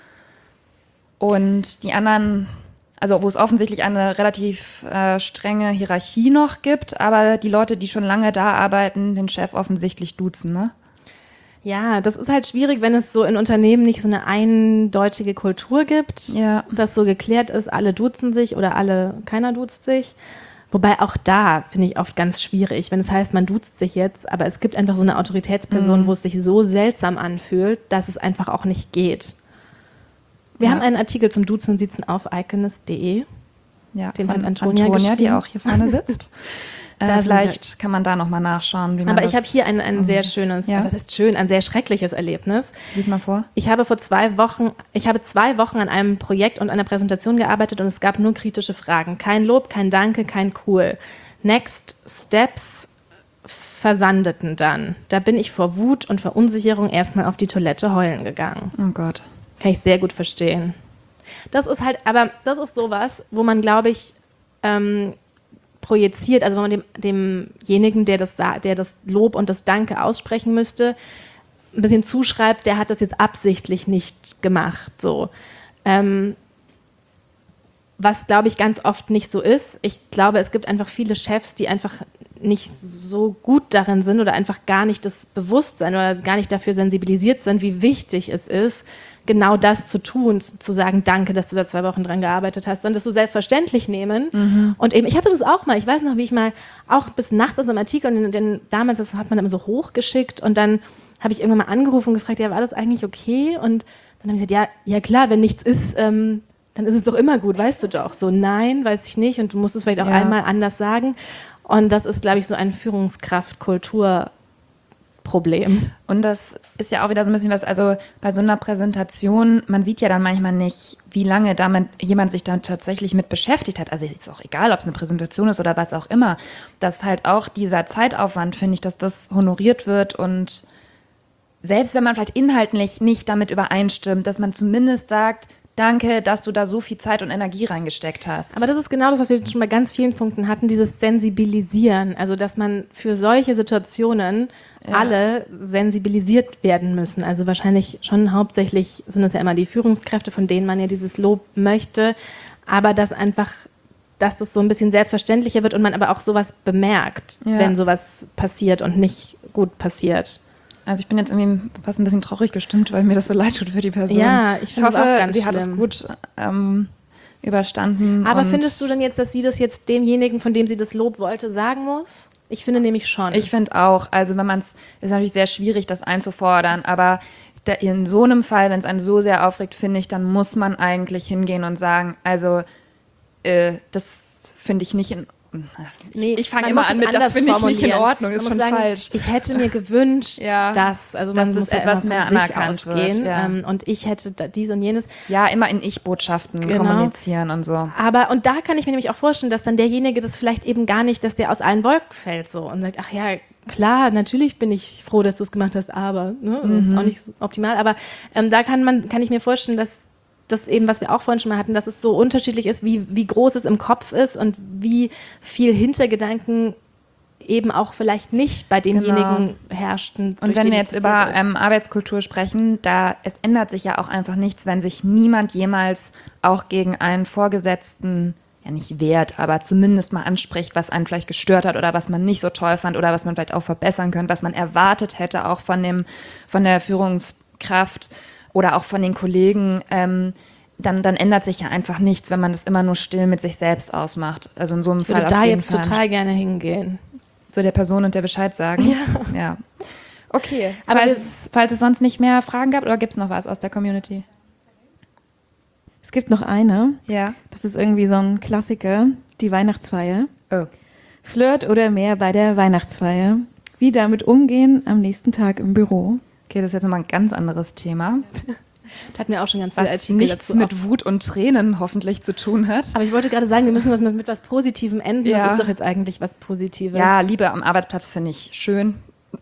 und die anderen, also wo es offensichtlich eine relativ äh, strenge Hierarchie noch gibt, aber die Leute, die schon lange da arbeiten, den Chef offensichtlich duzen, ne? Ja, das ist halt schwierig, wenn es so in Unternehmen nicht so eine eindeutige Kultur gibt, Ja. dass so geklärt ist, alle duzen sich oder alle, keiner duzt sich. Wobei auch da finde ich oft ganz schwierig, wenn es heißt, man duzt sich jetzt, aber es gibt einfach so eine Autoritätsperson, Mhm. wo es sich so seltsam anfühlt, dass es einfach auch nicht geht. Wir Ja. haben einen Artikel zum Duzen und Siezen auf iconist punkt de. Ja, Den von hat Antonia Antonia, die geschrieben. auch hier vorne sitzt. Da äh, sind vielleicht kann man da nochmal nachschauen, wie man Aber das... ich habe hier ein, ein sehr schönes, Ja. das ist schön, ein sehr schreckliches Erlebnis. Lies mal vor. Ich habe vor zwei Wochen, ich habe zwei Wochen an einem Projekt und einer Präsentation gearbeitet und es gab nur kritische Fragen. Kein Lob, kein Danke, kein Cool. Next Steps versandeten dann. Da bin ich vor Wut und Verunsicherung erstmal auf die Toilette heulen gegangen. Oh Gott. Kann ich sehr gut verstehen. Das ist halt, aber das ist sowas, wo man, glaube ich, ähm, projiziert, also wenn man dem, demjenigen, der das, der das Lob und das Danke aussprechen müsste, ein bisschen zuschreibt, der hat das jetzt absichtlich nicht gemacht. So. Ähm, was, glaube ich, ganz oft nicht so ist. Ich glaube, es gibt einfach viele Chefs, die einfach nicht so gut darin sind oder einfach gar nicht das Bewusstsein oder gar nicht dafür sensibilisiert sind, wie wichtig es ist, genau das zu tun, zu sagen, danke, dass du da zwei Wochen dran gearbeitet hast, und das so selbstverständlich nehmen. Mhm. Und eben, ich hatte das auch mal, ich weiß noch, wie ich mal auch bis nachts an so einem Artikel, und den, den, damals, das hat man immer so hochgeschickt, und dann habe ich irgendwann mal angerufen und gefragt, ja, war das eigentlich okay? Und dann haben sie gesagt, ja, ja klar, wenn nichts ist, ähm, dann ist es doch immer gut, weißt du doch. So, nein, weiß ich nicht, und du musst es vielleicht auch Ja. einmal anders sagen. Und das ist, glaube ich, so ein Führungskraft-Kultur-Problem. Und das ist ja auch wieder so ein bisschen was, also bei so einer Präsentation, man sieht ja dann manchmal nicht, wie lange damit jemand sich dann tatsächlich mit beschäftigt hat. Also ist auch egal, ob es eine Präsentation ist oder was auch immer, dass halt auch dieser Zeitaufwand, finde ich, dass das honoriert wird, und selbst wenn man vielleicht inhaltlich nicht damit übereinstimmt, dass man zumindest sagt, danke, dass du da so viel Zeit und Energie reingesteckt hast. Aber das ist genau das, was wir schon bei ganz vielen Punkten hatten, dieses Sensibilisieren. Also, dass man für solche Situationen Ja. alle sensibilisiert werden müssen. Also wahrscheinlich schon hauptsächlich sind es ja immer die Führungskräfte, von denen man ja dieses Lob möchte. Aber dass einfach, dass das so ein bisschen selbstverständlicher wird und man aber auch sowas bemerkt, Ja. wenn sowas passiert und nicht gut passiert. Also ich bin jetzt irgendwie fast ein bisschen traurig gestimmt, weil mir das so leid tut für die Person. Ja, ich finde hoffe, das auch ganz sie hat es schlimm. gut ähm, überstanden. Aber und findest du denn jetzt, dass sie das jetzt demjenigen, von dem sie das Lob wollte, sagen muss? Ich finde nämlich schon. Ich finde auch, also wenn man es, ist natürlich sehr schwierig, das einzufordern, aber da, in so einem Fall, wenn es einen so sehr aufregt, finde ich, dann muss man eigentlich hingehen und sagen, also äh, das finde ich nicht in ich, ich fange immer an mit, das finde ich nicht in Ordnung, ist schon sagen, falsch. Ich hätte mir gewünscht, ja, dass, also man dass muss es etwas mehr anerkannt ausgehen, wird. Ja. Ähm, und ich hätte da dies und jenes. Ja, immer in Ich-Botschaften genau. kommunizieren und so. Aber, und da kann ich mir nämlich auch vorstellen, dass dann derjenige das vielleicht eben gar nicht, dass der aus allen Wolken fällt so und sagt, ach ja, klar, natürlich bin ich froh, dass du es gemacht hast, aber, ne, mhm. auch nicht so optimal, aber ähm, da kann man, kann ich mir vorstellen, dass das eben, was wir auch vorhin schon mal hatten, dass es so unterschiedlich ist, wie, wie groß es im Kopf ist und wie viel Hintergedanken eben auch vielleicht nicht bei demjenigen genau. herrschten. Und wenn wir jetzt über ähm, Arbeitskultur sprechen, da es ändert sich ja auch einfach nichts, wenn sich niemand jemals auch gegen einen Vorgesetzten, ja nicht wehrt, aber zumindest mal anspricht, was einen vielleicht gestört hat oder was man nicht so toll fand oder was man vielleicht auch verbessern könnte, was man erwartet hätte, auch von dem, von der Führungskraft oder auch von den Kollegen, ähm, dann, dann ändert sich ja einfach nichts, wenn man das immer nur still mit sich selbst ausmacht. Also in so einem ich Fall würde auf da jeden jetzt Fall. total gerne hingehen. So der Person und der Bescheid sagen? Ja. ja. Okay, aber falls, es, falls es sonst nicht mehr Fragen gab, oder gibt es noch was aus der Community? Es gibt noch eine. Ja. Das ist irgendwie so ein Klassiker, die Weihnachtsfeier. Oh. Flirt oder mehr bei der Weihnachtsfeier. Wie damit umgehen am nächsten Tag im Büro. Okay, das ist jetzt nochmal ein ganz anderes Thema. Da hatten wir auch schon ganz viele was Artikel nichts dazu mit Wut und Tränen hoffentlich zu tun hat. Aber ich wollte gerade sagen, wir müssen was mit was Positivem enden. Ja. Das ist doch jetzt eigentlich was Positives. Ja, Liebe am Arbeitsplatz finde ich schön.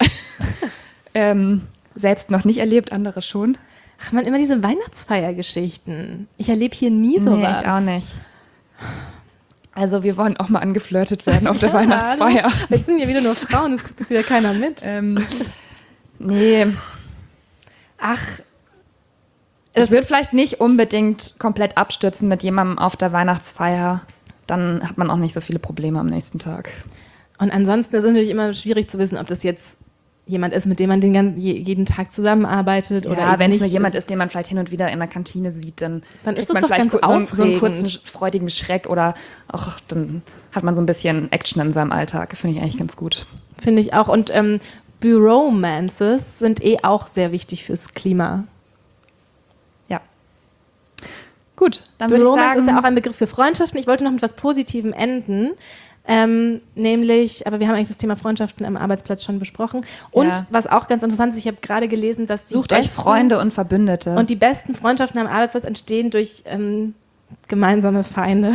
ähm, selbst noch nicht erlebt, andere schon. Ach man, immer diese Weihnachtsfeiergeschichten. Ich erlebe hier nie sowas. Nee, ich auch nicht. Also wir wollen auch mal angeflirtet werden auf der ja, Weihnachtsfeier. Hallo. Jetzt sind ja wieder nur Frauen, es guckt jetzt wieder keiner mit. Ähm, nee. Ach, ich würde vielleicht nicht unbedingt komplett abstürzen mit jemandem auf der Weihnachtsfeier. Dann hat man auch nicht so viele Probleme am nächsten Tag. Und ansonsten ist es natürlich immer schwierig zu wissen, ob das jetzt jemand ist, mit dem man den ganzen, jeden Tag zusammenarbeitet. Ja, oder wenn es nur jemand ist, den man vielleicht hin und wieder in der Kantine sieht, dann, dann ist man das vielleicht doch ganz so, so einen kurzen, aufregend. freudigen Schreck oder auch dann hat man so ein bisschen Action in seinem Alltag. Finde ich eigentlich ganz gut. Finde ich auch. Und ähm, Buromances sind eh auch sehr wichtig fürs Klima. Ja. Gut, dann würde ich sagen... ist ja auch ein Begriff für Freundschaften. Ich wollte noch mit was Positivem enden. Ähm, nämlich, aber wir haben eigentlich das Thema Freundschaften am Arbeitsplatz schon besprochen. Und ja. was auch ganz interessant ist, ich habe gerade gelesen, dass die Sucht besten, euch Freunde und Verbündete. Und die besten Freundschaften am Arbeitsplatz entstehen durch ähm, gemeinsame Feinde.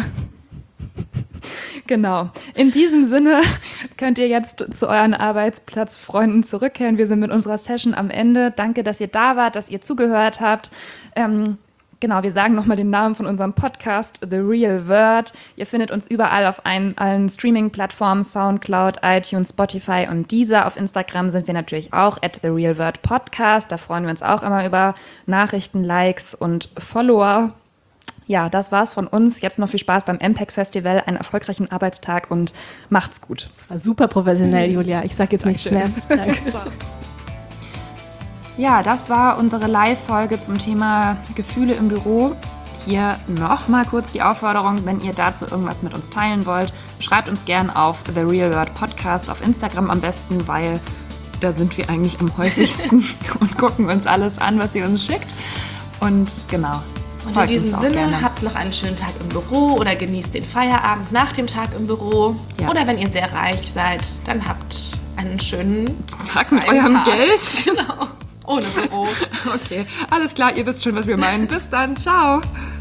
Genau. In diesem Sinne könnt ihr jetzt zu euren Arbeitsplatzfreunden zurückkehren. Wir sind mit unserer Session am Ende. Danke, dass ihr da wart, dass ihr zugehört habt. Ähm, Genau, wir sagen nochmal den Namen von unserem Podcast, The Real Word. Ihr findet uns überall auf ein, allen Streaming-Plattformen, Soundcloud, iTunes, Spotify und Deezer. Auf Instagram sind wir natürlich auch at The Real Word Podcast. Da freuen wir uns auch immer über Nachrichten, Likes und Follower. Ja, das war's von uns. Jetzt noch viel Spaß beim M P E X Festival, einen erfolgreichen Arbeitstag und macht's gut. Das war super professionell, Julia. Ich sag jetzt nichts mehr. Danke. Ja, das war unsere Live-Folge zum Thema Gefühle im Büro. Hier nochmal kurz die Aufforderung, wenn ihr dazu irgendwas mit uns teilen wollt, schreibt uns gern auf The Real Word Podcast, auf Instagram am besten, weil da sind wir eigentlich am häufigsten und gucken uns alles an, was ihr uns schickt. Und genau. Und in diesem Sinne, gerne. Habt noch einen schönen Tag im Büro oder genießt den Feierabend nach dem Tag im Büro. Ja. Oder wenn ihr sehr reich seid, dann habt einen schönen Tag mit eurem Tag. Geld. Genau. Ohne Büro. Okay, alles klar, ihr wisst schon, was wir meinen. Bis dann, ciao.